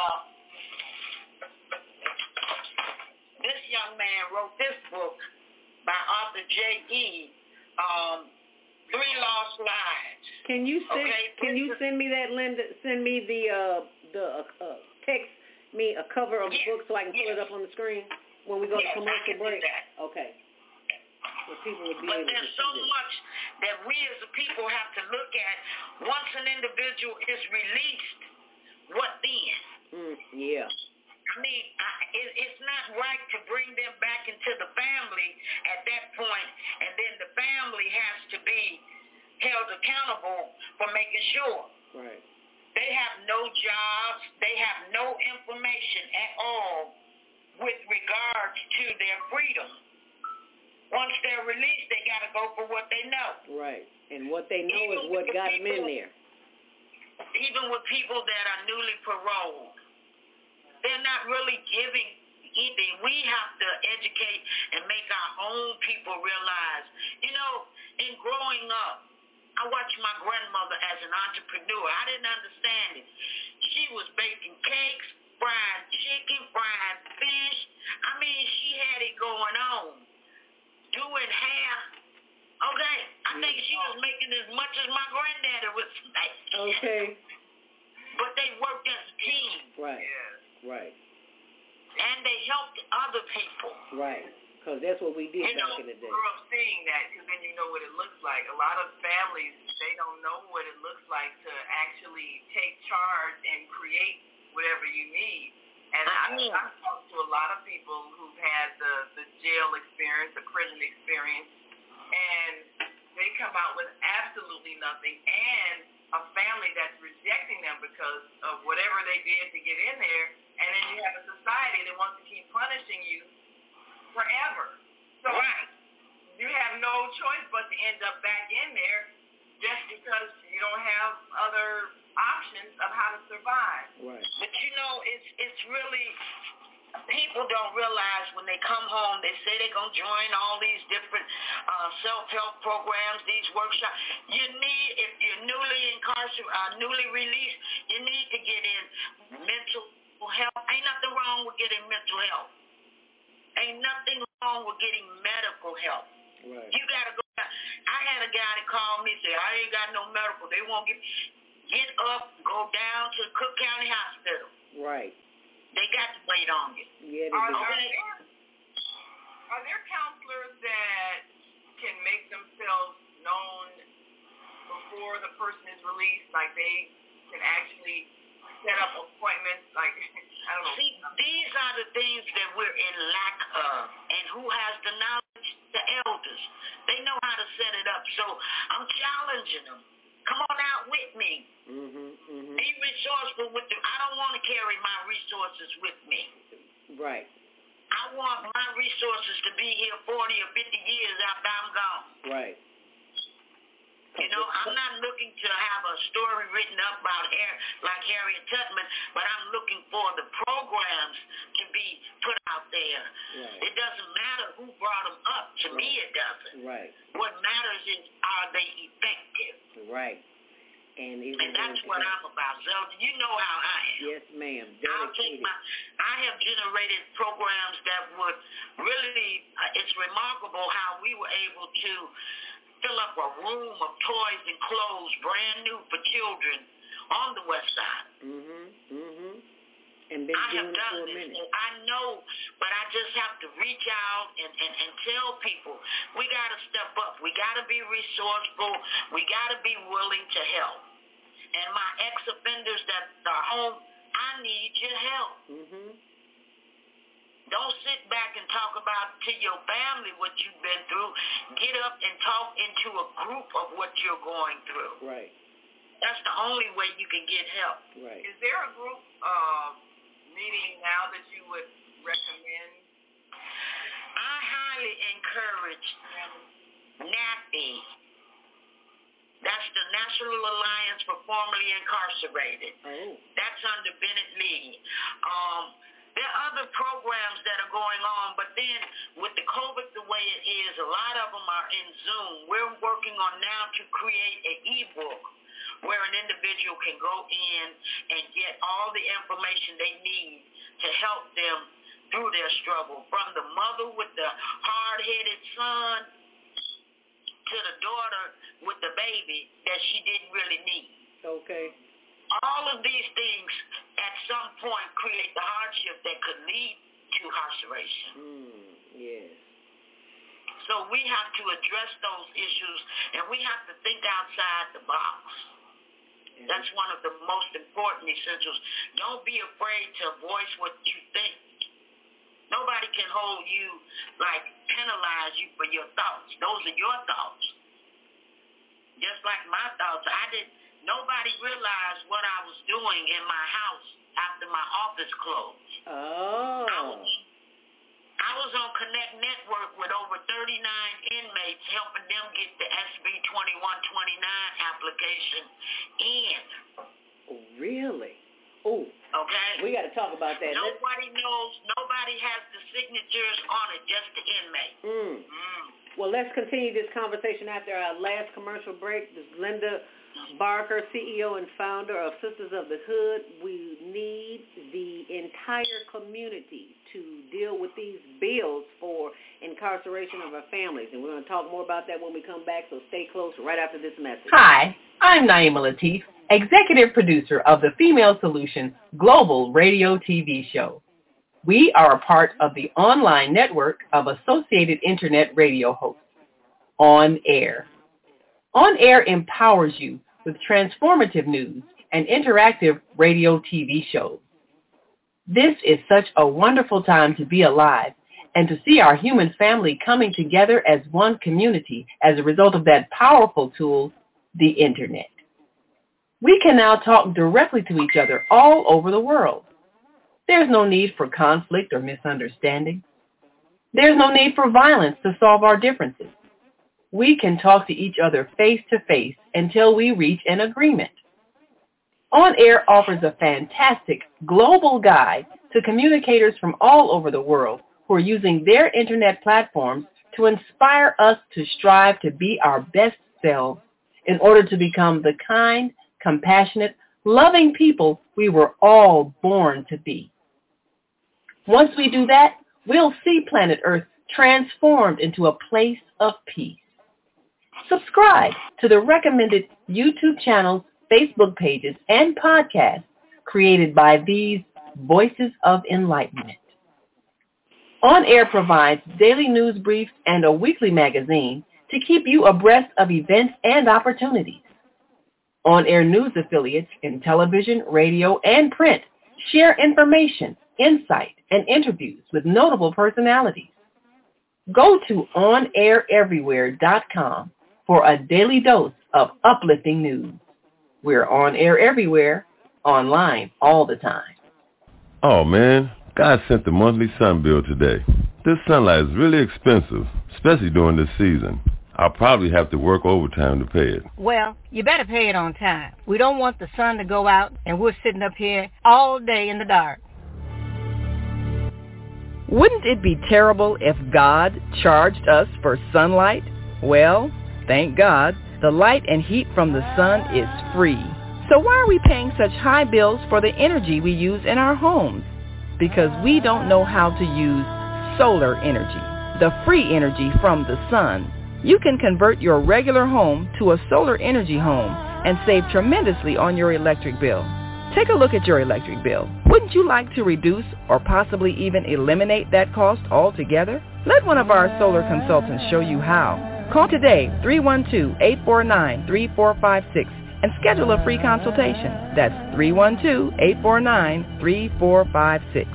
This young man wrote this book by Arthur J. E. Um, Three Lost Lives. Can you send okay, Can you send me that, Linda? Send me the uh, the uh, text me a cover of the yes, book so I can pull yes. it up on the screen when we go yes, to commercial break. Okay. So people would be but able there's to so see much that we as a people have to look at. Once an individual is released, what then? Mm, yeah. I mean, I, it, it's not right to bring them back into the family at that point, and then the family has to be held accountable for making sure. Right. They have no jobs. They have no information at all with regards to their freedom. Once they're released, they got to go for what they know. Right. And what they know even is what the got people, them in there. Even with people that are newly paroled, they're not really giving anything. We have to educate and make our own people realize. You know, in growing up, I watched my grandmother as an entrepreneur. I didn't understand it. She was baking cakes, fried chicken, fried fish. I mean, she had it going on. Doing hair. Okay. I think she was making as much as my granddaddy was making. Okay. But they worked as a team. Right. Yeah. Right. And they helped other people. Right. Because that's what we did you back know, in the day. I grew up seeing that because then you know what it looks like. A lot of families, they don't know what it looks like to actually take charge and create whatever you need. And I, I've talked to a lot of people who've had the, the jail experience, the prison experience, and they come out with absolutely nothing and a family that's rejecting them because of whatever they did to get in there. And then you have a society that wants to keep punishing you forever. So right. you have no choice but to end up back in there just because you don't have other options of how to survive. Right. But you know, it's it's really, people don't realize when they come home, they say they're going to join all these different uh, self-help programs, these workshops. You need, if you're newly incarcerated, uh, newly released, you need to get in mental health. Ain't nothing wrong with getting mental health. Ain't nothing wrong with getting medical help. Right. You got to go. I had a guy that called me and said, I ain't got no medical. They won't give. Get up, go down to Cook County Hospital. Right. They got to wait on you. Yeah, they are, do. are, there, are there counselors that can make themselves known before the person is released? Like they can actually set up appointments? Like, I don't know. See, these are the things that we're in lack of. And who has the knowledge? The elders. They know how to set it up. So I'm challenging them. Come on out with me. Mm-hmm, mm-hmm. Be resourceful with them. I don't want to carry my resources with me. Right. I want my resources to be here forty or fifty years after I'm gone. Right. You know, I'm not looking to have a story written up about hair like Harriet Tubman, but I'm looking for the programs to be put out there. Right. It doesn't matter who brought them up. To right. me, it doesn't. Right. What matters is, are they effective? Right. And, and that's what I'm about, Zelda. You know how I am. Yes, ma'am. I'll take my, I have generated programs that would really, uh, it's remarkable how we were able to fill up a room of toys and clothes, brand new for children on the west side. Mm-hmm, mm-hmm. And been I doing have it done for a this. minute. I know, but I just have to reach out and, and, and tell people, we got to step up. We got to be resourceful. We got to be willing to help. And my ex-offenders that are home, I need your help. Mm-hmm. Don't sit back and talk about to your family what you've been through. Get up and talk into a group of what you're going through. Right. That's the only way you can get help. Right. Is there a group uh, meeting now that you would recommend? I highly encourage NAFI. That's the National Alliance for Formerly Incarcerated. Oh. That's under Bennett Lee. Um, there are other programs that are going on, but then with the COVID the way it is, a lot of them are in Zoom. We're working on now to create an e-book where an individual can go in and get all the information they need to help them through their struggle, from the mother with the hard-headed son to the daughter with the baby that she didn't really need. Okay. All of these things at some point create the hardship that could lead to incarceration. Mm, yes. So we have to address those issues, and we have to think outside the box. Mm-hmm. That's one of the most important essentials. Don't be afraid to voice what you think. Nobody can hold you, like, penalize you for your thoughts. Those are your thoughts. Just like my thoughts. I did. Nobody realized what I was doing in my house after my office closed. Oh. I was, I was on Connect Network with over thirty-nine inmates, helping them get the S B twenty-one twenty-nine application in. Oh, really? Oh. Okay. We got to talk about that. Nobody let's... knows. Nobody has the signatures on it, just the inmate. Mm. Mm. Well, let's continue this conversation after our last commercial break. This is Linda Barker, C E O and founder of Sisters of the Hood. We need the entire community to deal with these bills for incarceration of our families. And we're going to talk more about that when we come back, so stay close right after this message. Hi, I'm Naima Latif, executive producer of the Female Solution Global Radio T V show. We are a part of the online network of Associated Internet radio hosts, On Air. On Air empowers you with transformative news and interactive radio T V shows. This is such a wonderful time to be alive and to see our human family coming together as one community as a result of that powerful tool, the Internet. We can now talk directly to each other all over the world. There's no need for conflict or misunderstanding. There's no need for violence to solve our differences. We can talk to each other face to face until we reach an agreement. On Air offers a fantastic global guide to communicators from all over the world who are using their internet platforms to inspire us to strive to be our best selves in order to become the kind, compassionate, loving people we were all born to be. Once we do that, we'll see planet Earth transformed into a place of peace. Subscribe to the recommended YouTube channels, Facebook pages, and podcasts created by these Voices of Enlightenment. On Air provides daily news briefs and a weekly magazine to keep you abreast of events and opportunities. On Air news affiliates in television, radio, and print share information, insight, and interviews with notable personalities. Go to on air everywhere dot com for a daily dose of uplifting news. We're on air everywhere, online all the time. Oh, man, God sent the monthly sun bill today. This sunlight is really expensive, especially during this season. I'll probably have to work overtime to pay it. Well, you better pay it on time. We don't want the sun to go out and we're sitting up here all day in the dark. Wouldn't it be terrible if God charged us for sunlight? Well, thank God, the light and heat from the sun is free. So why are we paying such high bills for the energy we use in our homes? Because we don't know how to use solar energy, the free energy from the sun. You can convert your regular home to a solar energy home and save tremendously on your electric bill. Take a look at your electric bill. Wouldn't you like to reduce or possibly even eliminate that cost altogether? Let one of our solar consultants show you how. Call today, three one two, eight four nine, three four five six, and schedule a free consultation. That's three one two, eight four nine, three four five six.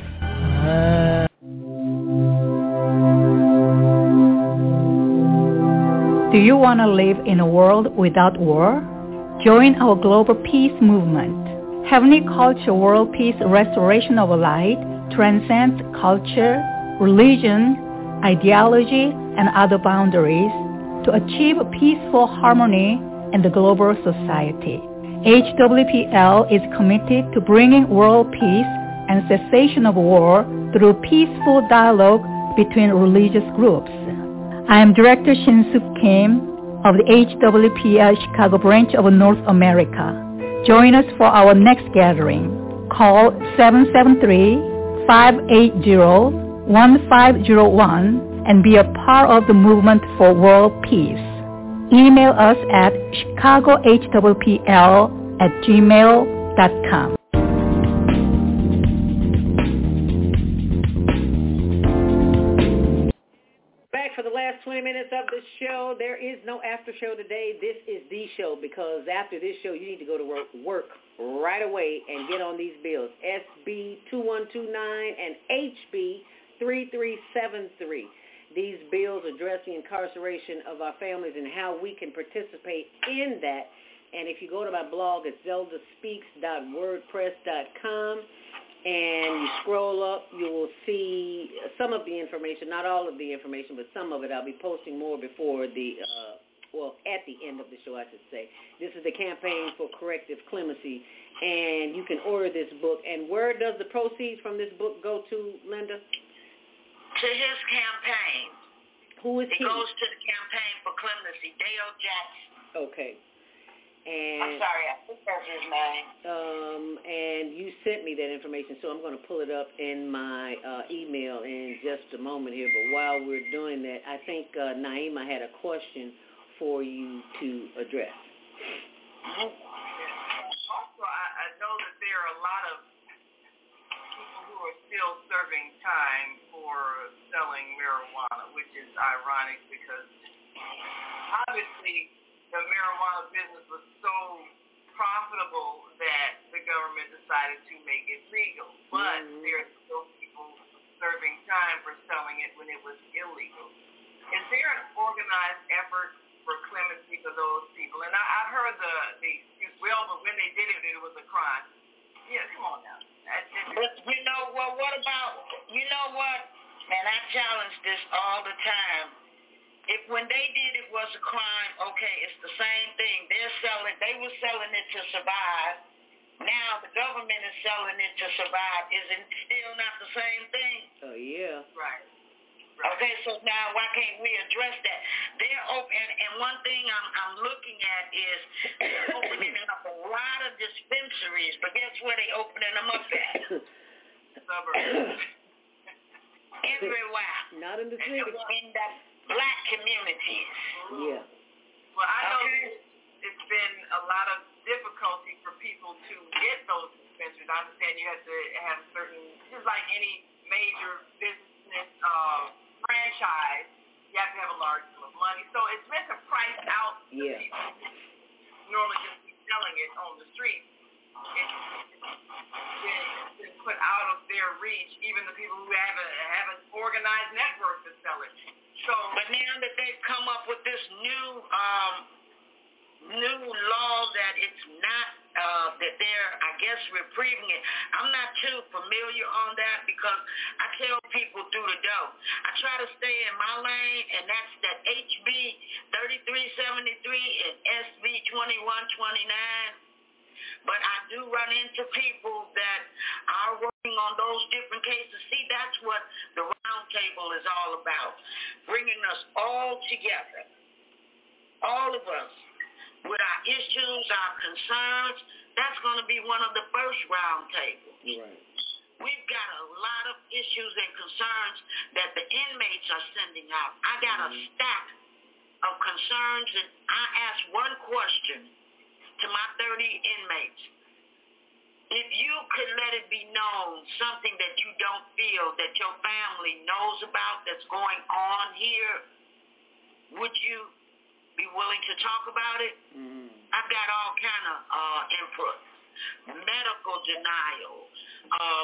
Do you want to live in a world without war? Join our global peace movement. Heavenly Culture World Peace Restoration of Light transcends culture, religion, ideology, and other boundaries to achieve peaceful harmony in the global society. H W P L is committed to bringing world peace and cessation of war through peaceful dialogue between religious groups. I am Director Shin-Suk Kim of the H W P L Chicago branch of North America. Join us for our next gathering. Call seven seven three, five eight zero, one five zero one and be a part of the movement for world peace. Email us at chicago h w p l at gmail dot com. Back for the last twenty minutes of the show. There is no after show today. This is the show because after this show, you need to go to work, work right away and get on these bills. S B two one two nine and H B three three seven three. These bills address the incarceration of our families and how we can participate in that. And if you go to my blog, it's zelda speaks dot wordpress dot com. And you scroll up, you will see some of the information, not all of the information, but some of it. I'll be posting more before the, uh, well, at the end of the show, I should say. This is the Campaign for Corrective Clemency, and you can order this book. And where does the proceeds from this book go to, Linda? To his campaign. Who is he? It goes to the Campaign for Clemency, Dale Jackson. Okay. And, I'm sorry, I think that's his name. Um, and you sent me that information, so I'm going to pull it up in my uh, email in just a moment here. But while we're doing that, I think uh, Naima had a question for you to address. Also, I, I know that there are a lot of people who are still serving time for selling marijuana, which is ironic because obviously the marijuana business was so profitable that the government decided to make it legal. But mm-hmm. there are still people serving time for selling it when it was illegal. Is there an organized effort for clemency for those people? And I, I've heard the, the excuse, well, but when they did it, it was a crime. Yeah, come on now. But you know, well, what about, you know what, man, I challenge this all the time. If when they did it was a crime, okay, it's the same thing. They're selling, they were selling it to survive. Now the government is selling it to survive. Is it still not the same thing? Oh, yeah. Right. right. Okay, so now why can't we address that? They're open, and, and one thing I'm, I'm looking at is they're opening up a lot of dispensaries, but guess where they opening them up at? Suburbs. Everywhere. Not in the city. In that black communities. Yeah. Well, I know it's been a lot of difficulty for people to get those dispensaries. I understand you have to have certain, just like any major business uh, franchise, you have to have a large sum of money. So it's meant to price out the yeah. people who normally just be selling it on the street. It's been put out of their reach, even the people who have, a, have an organized network to sell it. So, but now that they've come up with this new um, new law that it's not, uh, that they're, I guess, reprieving it, I'm not too familiar on that because I tell people through the door, I try to stay in my lane, and that's that H B thirty-three seventy-three and S B twenty-one twenty-nine. But I do run into people that are working on those different cases. See, that's what the round table is all about, bringing us all together, all of us, with our issues, our concerns. That's going to be one of the first round tables. Right. We've got a lot of issues and concerns that the inmates are sending out. I got a stack of concerns, and I asked one question to my thirty inmates. If you could let it be known, something that you don't feel that your family knows about that's going on here, would you be willing to talk about it? Mm-hmm. I've got all kind of uh, input. Medical denial. Um,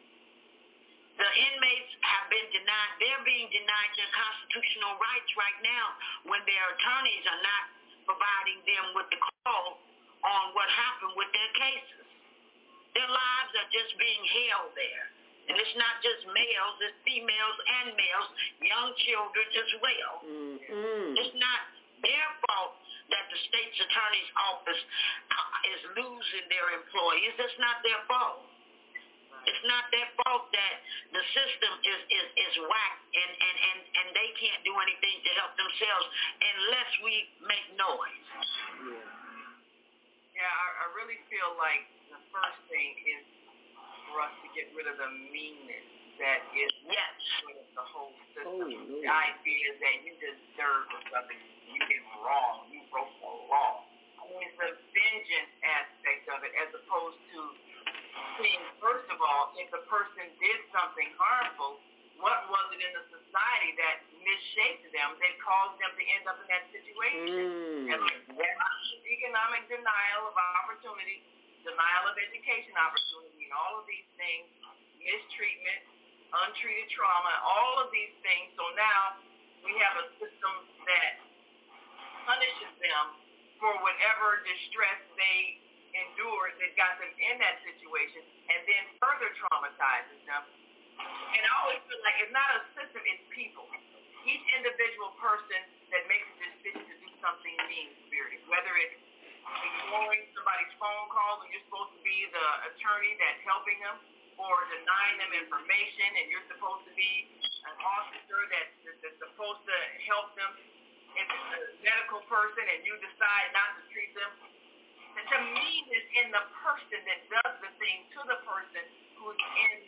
the inmates have been denied, they're being denied their constitutional rights right now when their attorneys are not providing them with the call on what happened with their cases. Their lives are just being held there. And it's not just males, it's females and males, young children as well. Mm-hmm. It's not their fault that the state's attorney's office uh, is losing their employees. It's not their fault. It's not their fault that the system is, is, is whacked and, and, and, and they can't do anything to help themselves unless we make noise. Yeah, I, I really feel like the first thing is for us to get rid of the meanness that is yes. with the whole system. Oh, no. The idea that you deserve something, you did wrong, you broke the law. I mean, it's the vengeance aspect of it as opposed to seeing, first of all, if the person did something harmful, what was it in the society that misshaped them that caused them to end up in that situation? Mm. And economic denial of opportunity, denial of education opportunity, and all of these things, mistreatment, untreated trauma, all of these things. So now we have a system that punishes them for whatever distress they endured that got them in that situation, and then further traumatizes them. And I always feel like it's not a system, it's people. Each individual person that makes a decision to do something mean-spirited, whether it's ignoring somebody's phone calls when you're supposed to be the attorney that's helping them, or denying them information and you're supposed to be an officer that's, that's supposed to help them. If it's a medical person and you decide not to treat them, and to me, it's in the person that does the thing to the person who's in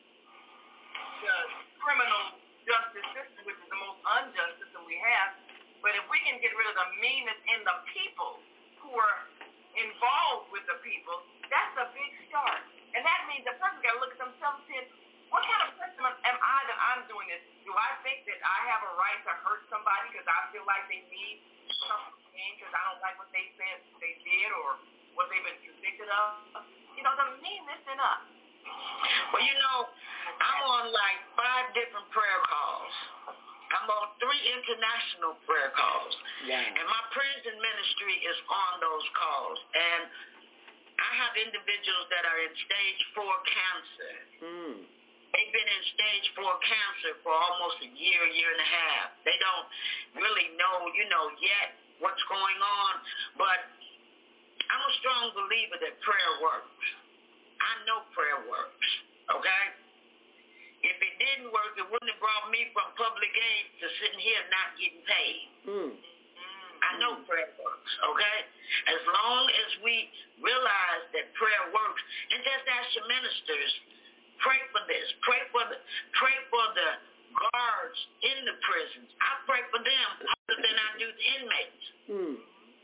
the criminal justice system, which is the most unjust system we have. But if we can get rid of the meanness in the people who are involved with the people, that's a big start. And that means the person got to look at themselves and say, what kind of person am I that I'm doing this? Do I think that I have a right to hurt somebody because I feel like they need something because I don't like what they said they did or what they've been convicted of? You know, the meanness in us. Well, you know, I'm on like five different prayer calls. I'm on three international prayer calls. Yeah. And my prison ministry is on those calls. And I have individuals that are in stage four cancer. Mm. They've been in stage four cancer for almost a year, year and a half. They don't really know, you know, yet what's going on. But I'm a strong believer that prayer works. I know prayer works, okay? If it didn't work, it wouldn't have brought me from public aid to sitting here not getting paid. Mm. I know prayer works, okay? As long as we realize that prayer works, and just ask your ministers, pray for this, pray for the, pray for the guards in the prisons. I pray for them more than I do the inmates. Mm.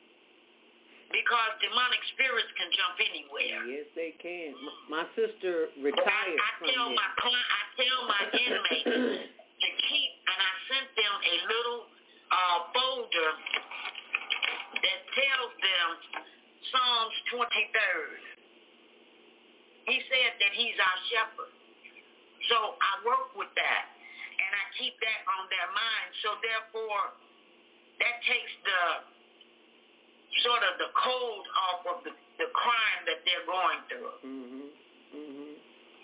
Because demonic spirits can jump anywhere. Yes, they can. My sister retired I, I from tell it. my I tell my inmates to keep, and I sent them a little uh, folder that tells them Psalms twenty-third. He said that he's our shepherd. So I work with that, and I keep that on their mind. So therefore, that takes the sort of the cold off of the, the crime that they're going through. Mm-hmm. Mm-hmm.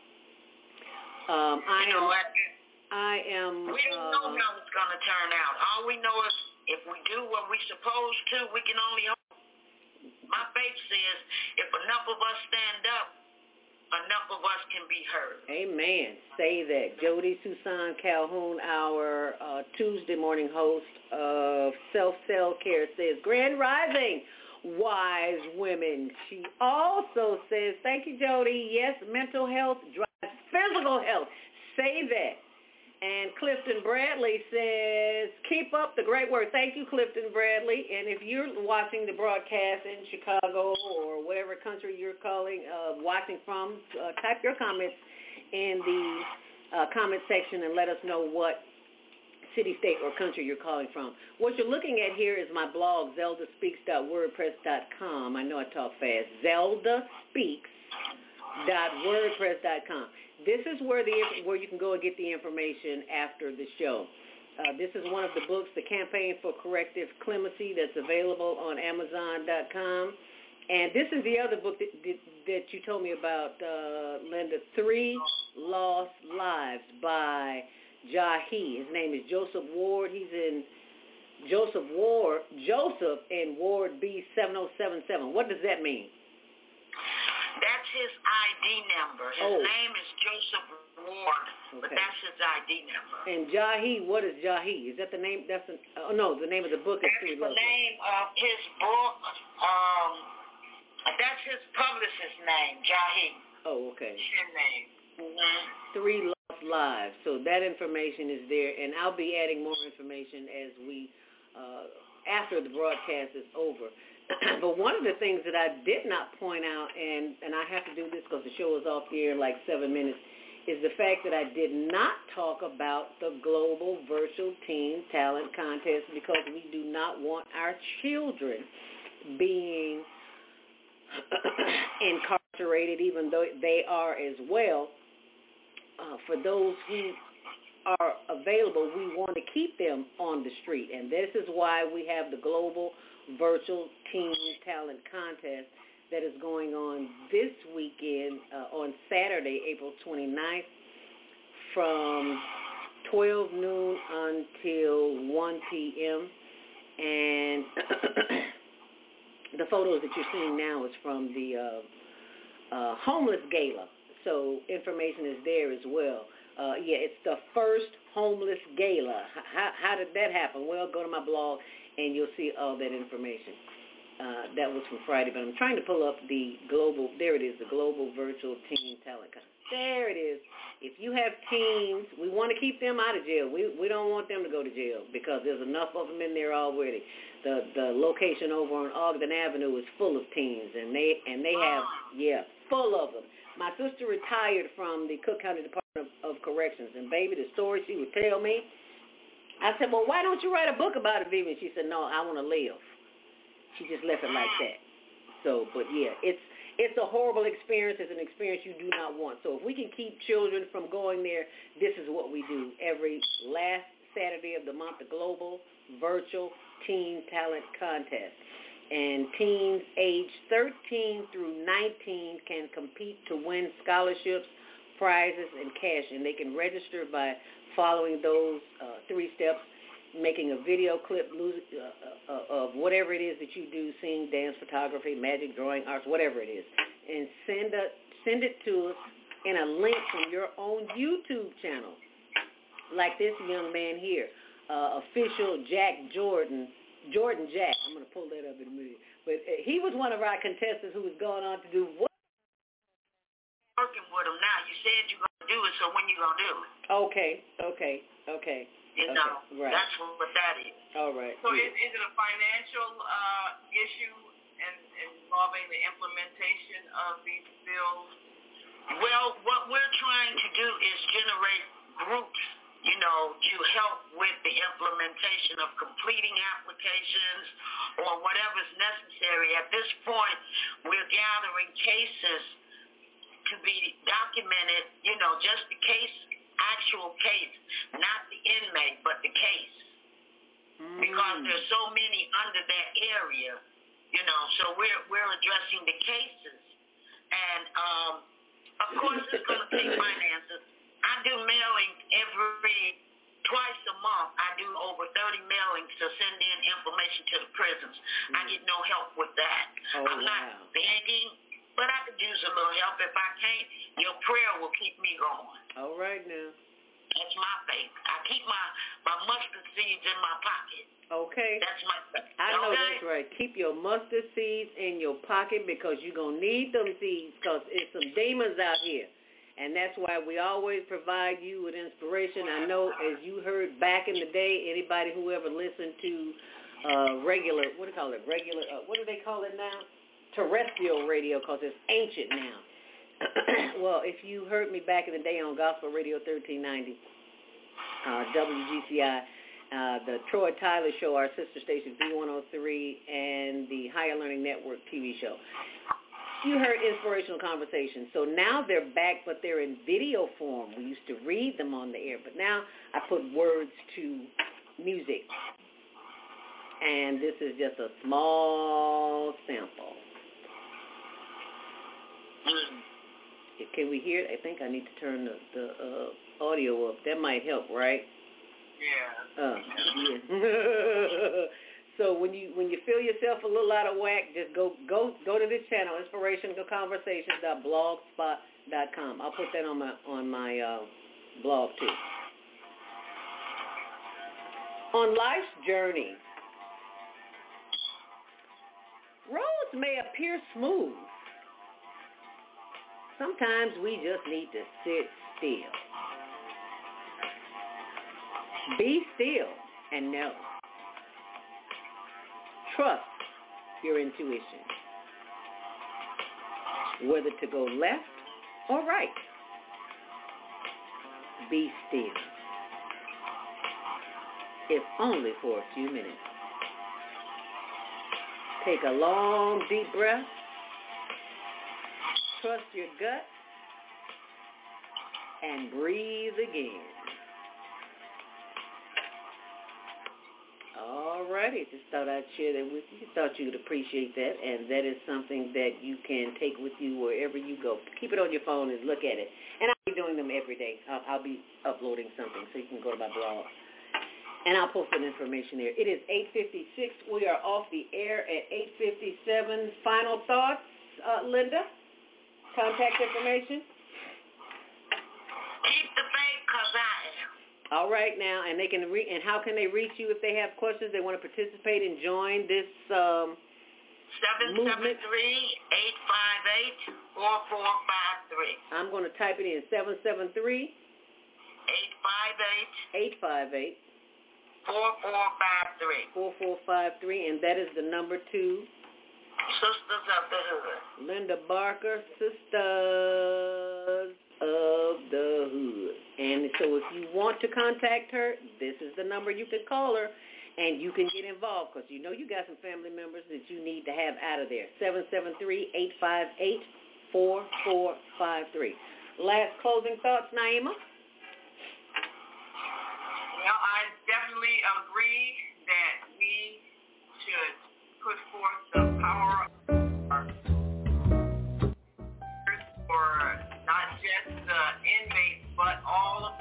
Um, I you know, am. I am. We don't uh, know how it's going to turn out. All we know is if we do what we're supposed to, we can only hope. My faith says if enough of us stand up, enough of us can be heard. Amen. Say that. Jody Susan Calhoun, our uh, Tuesday morning host of Self Cell Care, says, Grand Rising, wise women. She also says, thank you, Jody. Yes, mental health drives physical health. Say that. And Clifton Bradley says, keep up the great work. Thank you, Clifton Bradley. And if you're watching the broadcast in Chicago or whatever country you're calling, uh, watching from, uh, type your comments in the uh, comment section and let us know what city, state, or country you're calling from. What you're looking at here is my blog, zelda speaks dot wordpress dot com. I know I talk fast. zelda speaks dot wordpress dot com. This is where the where you can go and get the information after the show. Uh, this is one of the books, The Campaign for Corrective Clemency, that's available on amazon dot com. And this is the other book that, that, that you told me about, uh, Linda, Three Lost Lives by Jahi. His name is Joseph Ward. He's in Joseph Ward, Joseph and Ward B seven oh seven seven. What does that mean? That's his I D number. His oh. name is Joseph Ward, okay. But that's his I D number. And Jahi, what is Jahi? Is that the name? That's the, oh no, the name of the book is Three Lost Lives. That's the name of his book. Um, that's his publicist's name, Jahi. Oh, okay. That's his name. Mm-hmm. Three Lost Lives. So that information is there, and I'll be adding more information as we, uh, after the broadcast is over. But one of the things that I did not point out, and, and I have to do this because the show is off the air in like seven minutes, is the fact that I did not talk about the Global Virtual Teen Talent Contest because we do not want our children being incarcerated, even though they are as well. Uh, for those who are available, we want to keep them on the street, and this is why we have the Global Virtual Teen Talent Contest that is going on this weekend uh, on Saturday, April twenty-ninth, from twelve noon until one p.m. And the photos that you're seeing now is from the uh, uh, homeless gala. So information is there as well. Uh, yeah, it's the first homeless gala. How, how did that happen? Well, go to my blog and you'll see all that information. Uh, that was from Friday, but I'm trying to pull up the global, there it is, the Global Virtual Teen Talent Contest. There it is. If you have teens, we want to keep them out of jail. We we don't want them to go to jail because there's enough of them in there already. The the location over on Ogden Avenue is full of teens, and they and they have, yeah, full of them. My sister retired from the Cook County Department of, of Corrections, and baby, the story she would tell me, I said, well, why don't you write a book about it, Vivian? She said, no, I want to live. She just left it like that. So, but yeah, it's it's a horrible experience. It's an experience you do not want. So if we can keep children from going there, this is what we do every last Saturday of the month, the Global Virtual Teen Talent Contest. And teens aged thirteen through nineteen can compete to win scholarships, prizes, and cash. And they can register by following those uh, three steps, making a video clip uh, uh, of whatever it is that you do, sing, dance, photography, magic, drawing, arts, whatever it is, and send, a, send it to us in a link from your own YouTube channel, like this young man here, uh, official Jack Jordan, Jordan Jack. I'm going to pull that up in a minute. But uh, he was one of our contestants who was going on to do what? Working with him now. You said you're going to do it, so when you going to do it? Okay, okay, okay. You okay, know, right. That's what, what that is. All right. So yeah. is, is it a financial uh, issue in, involving the implementation of these bills? Well, what we're trying to do is generate groups, you know, to help with the implementation of completing applications or whatever's necessary. At this point, we're gathering cases to be documented, you know, just the case, actual case, not the inmate, but the case. Mm. Because there's so many under that area, you know, so we're we're addressing the cases. And, um, of course, it's going to take finances. I do mailing every, twice a month. I do over thirty mailings to send in information to the prisons. Mm. I get no help with that. Oh, I'm wow. not begging, but I could use a little help. If I can't, your prayer will keep me going. All right now. That's my faith. I keep my, my mustard seeds in my pocket. Okay. That's my faith. I know okay? that's right. Keep your mustard seeds in your pocket because you're going to need them seeds because it's some demons out here. And that's why we always provide you with inspiration. I know as you heard back in the day, anybody who ever listened to uh, regular, what do you call it, regular, uh, what do they call it now? Terrestrial radio because it's ancient now. Well, if you heard me back in the day on Gospel Radio thirteen ninety, uh, W G C I, uh, the Troy Tyler Show, our sister station, V one oh three, and the Higher Learning Network T V show, you heard inspirational conversations. So now they're back, but they're in video form. We used to read them on the air, but now I put words to music. And this is just a small sample. Mm. Can we hear it? I think I need to turn the, the uh, audio up. That might help, right? Yeah. Uh, yeah. So when you when you feel yourself a little out of whack, just go go go to this channel, inspirational conversations dot blogspot dot com. I'll put that on my on my uh, blog too. On life's journey, roads may appear smooth. Sometimes we just need to sit still. Be still and know. Trust your intuition, whether to go left or right. Be still, if only for a few minutes. Take a long, deep breath. Trust your gut and breathe again. Alrighty, just thought I'd share that with you. Thought you would appreciate that, and that is something that you can take with you wherever you go. Keep it on your phone and look at it. And I'll be doing them every day. I'll, I'll be uploading something, so you can go to my blog. And I'll post that information there. It is eight fifty-six. We are off the air at eight fifty-seven. Final thoughts, uh, Linda? Contact information? Keep the faith, because I am. All right now, and they can re- and how can they reach you if they have questions? They want to participate and join this um, seven seven three, eight five eight, four four five three. I'm going to type it in, seven seven three, eight five eight, eight five eight, four four five three. four four five three, and that is the number two. Sisters of the Hood. Linda Barker, Sisters of the Hood. And so if you want to contact her, this is the number you can call her, and you can get involved because you know you got some family members that you need to have out of there. seven seven three, eight five eight, four four five three. Last closing thoughts, Naima? Well, I definitely agree that we should put forth the power of our for not just the inmates, but all of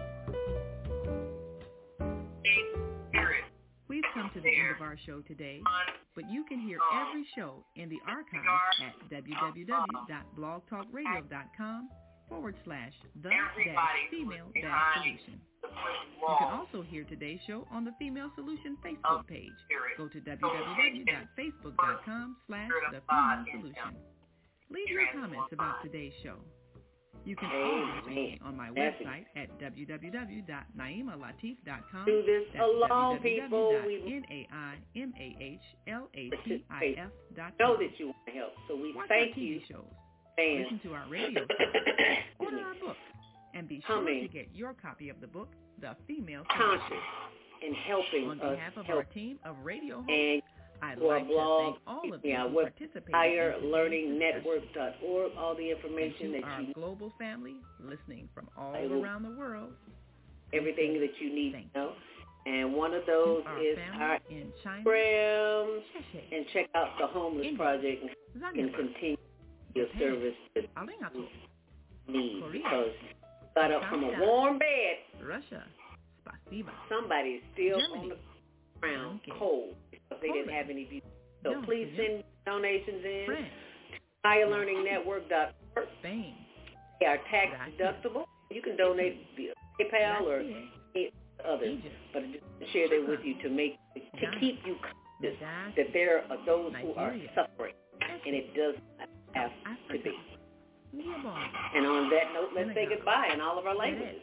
those spirits. We've come to the end of our show today, but you can hear every show in the archive at www.blogtalkradio.com forward slash the dash female dash solution. You can also hear today's show on the Female Solution Facebook page. Go to www.facebook.com slash the female solution. Leave your comments about today's show. You can always reach me on my website at w w w dot naima latif dot com. Do this That's alone, people. w w w dot n a i m a h l a t i f dot know com. that you want to help, so we Watch thank our T V you. shows. And Listen to our radio shows. Order our books. And be sure Coming. to get your copy of the book, The Female Conscious Solution. and helping On us behalf of help our team of radio hosts, and I'd to our like blog, to thank all of you yeah, who web, participated higher in today's learning discussion. network dot org, all the information And to that our you global family listening from all I will- around the world, everything that you need to know. And one of those our is family our in China, Instagram, Cheshire, and check out the Homeless India, Project and you can Zanzibar, continue your Japan, service that Arigato, you need Korea, because you got up from a Canada, warm bed. Russia, Spasiba, Somebody's still Germany, on the ground Okay. cold because they didn't Poland, have any views. So Belgium, please send donations in. France, higher learning network dot org. Spain, They are tax Gracias. deductible. You can donate via PayPal or Gracias, any others, Egypt, but just to share that with you to make to Ghana, keep you conscious Sudan, that there are those who are Nigeria, suffering, and it does not have to Africa, be. Gabon, And on that note, let's say Senegal, goodbye in all of our languages.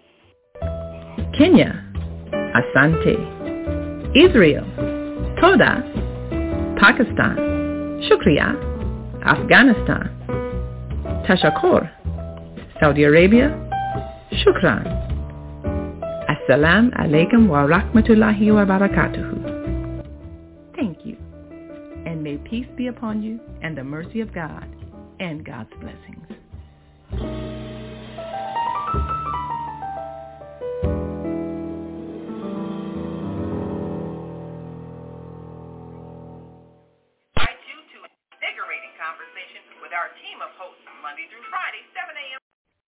Kenya, Asante, Israel, Toda, Pakistan, Shukriya, Afghanistan, Tashakkur, Saudi Arabia, Shukran, Assalamu alaikum wa rahmatullahi wa barakatuhu. Thank you, and may peace be upon you and the mercy of God and God's blessings. Invite you to invigorating conversation with our team of hosts Monday through Friday, seven a.m.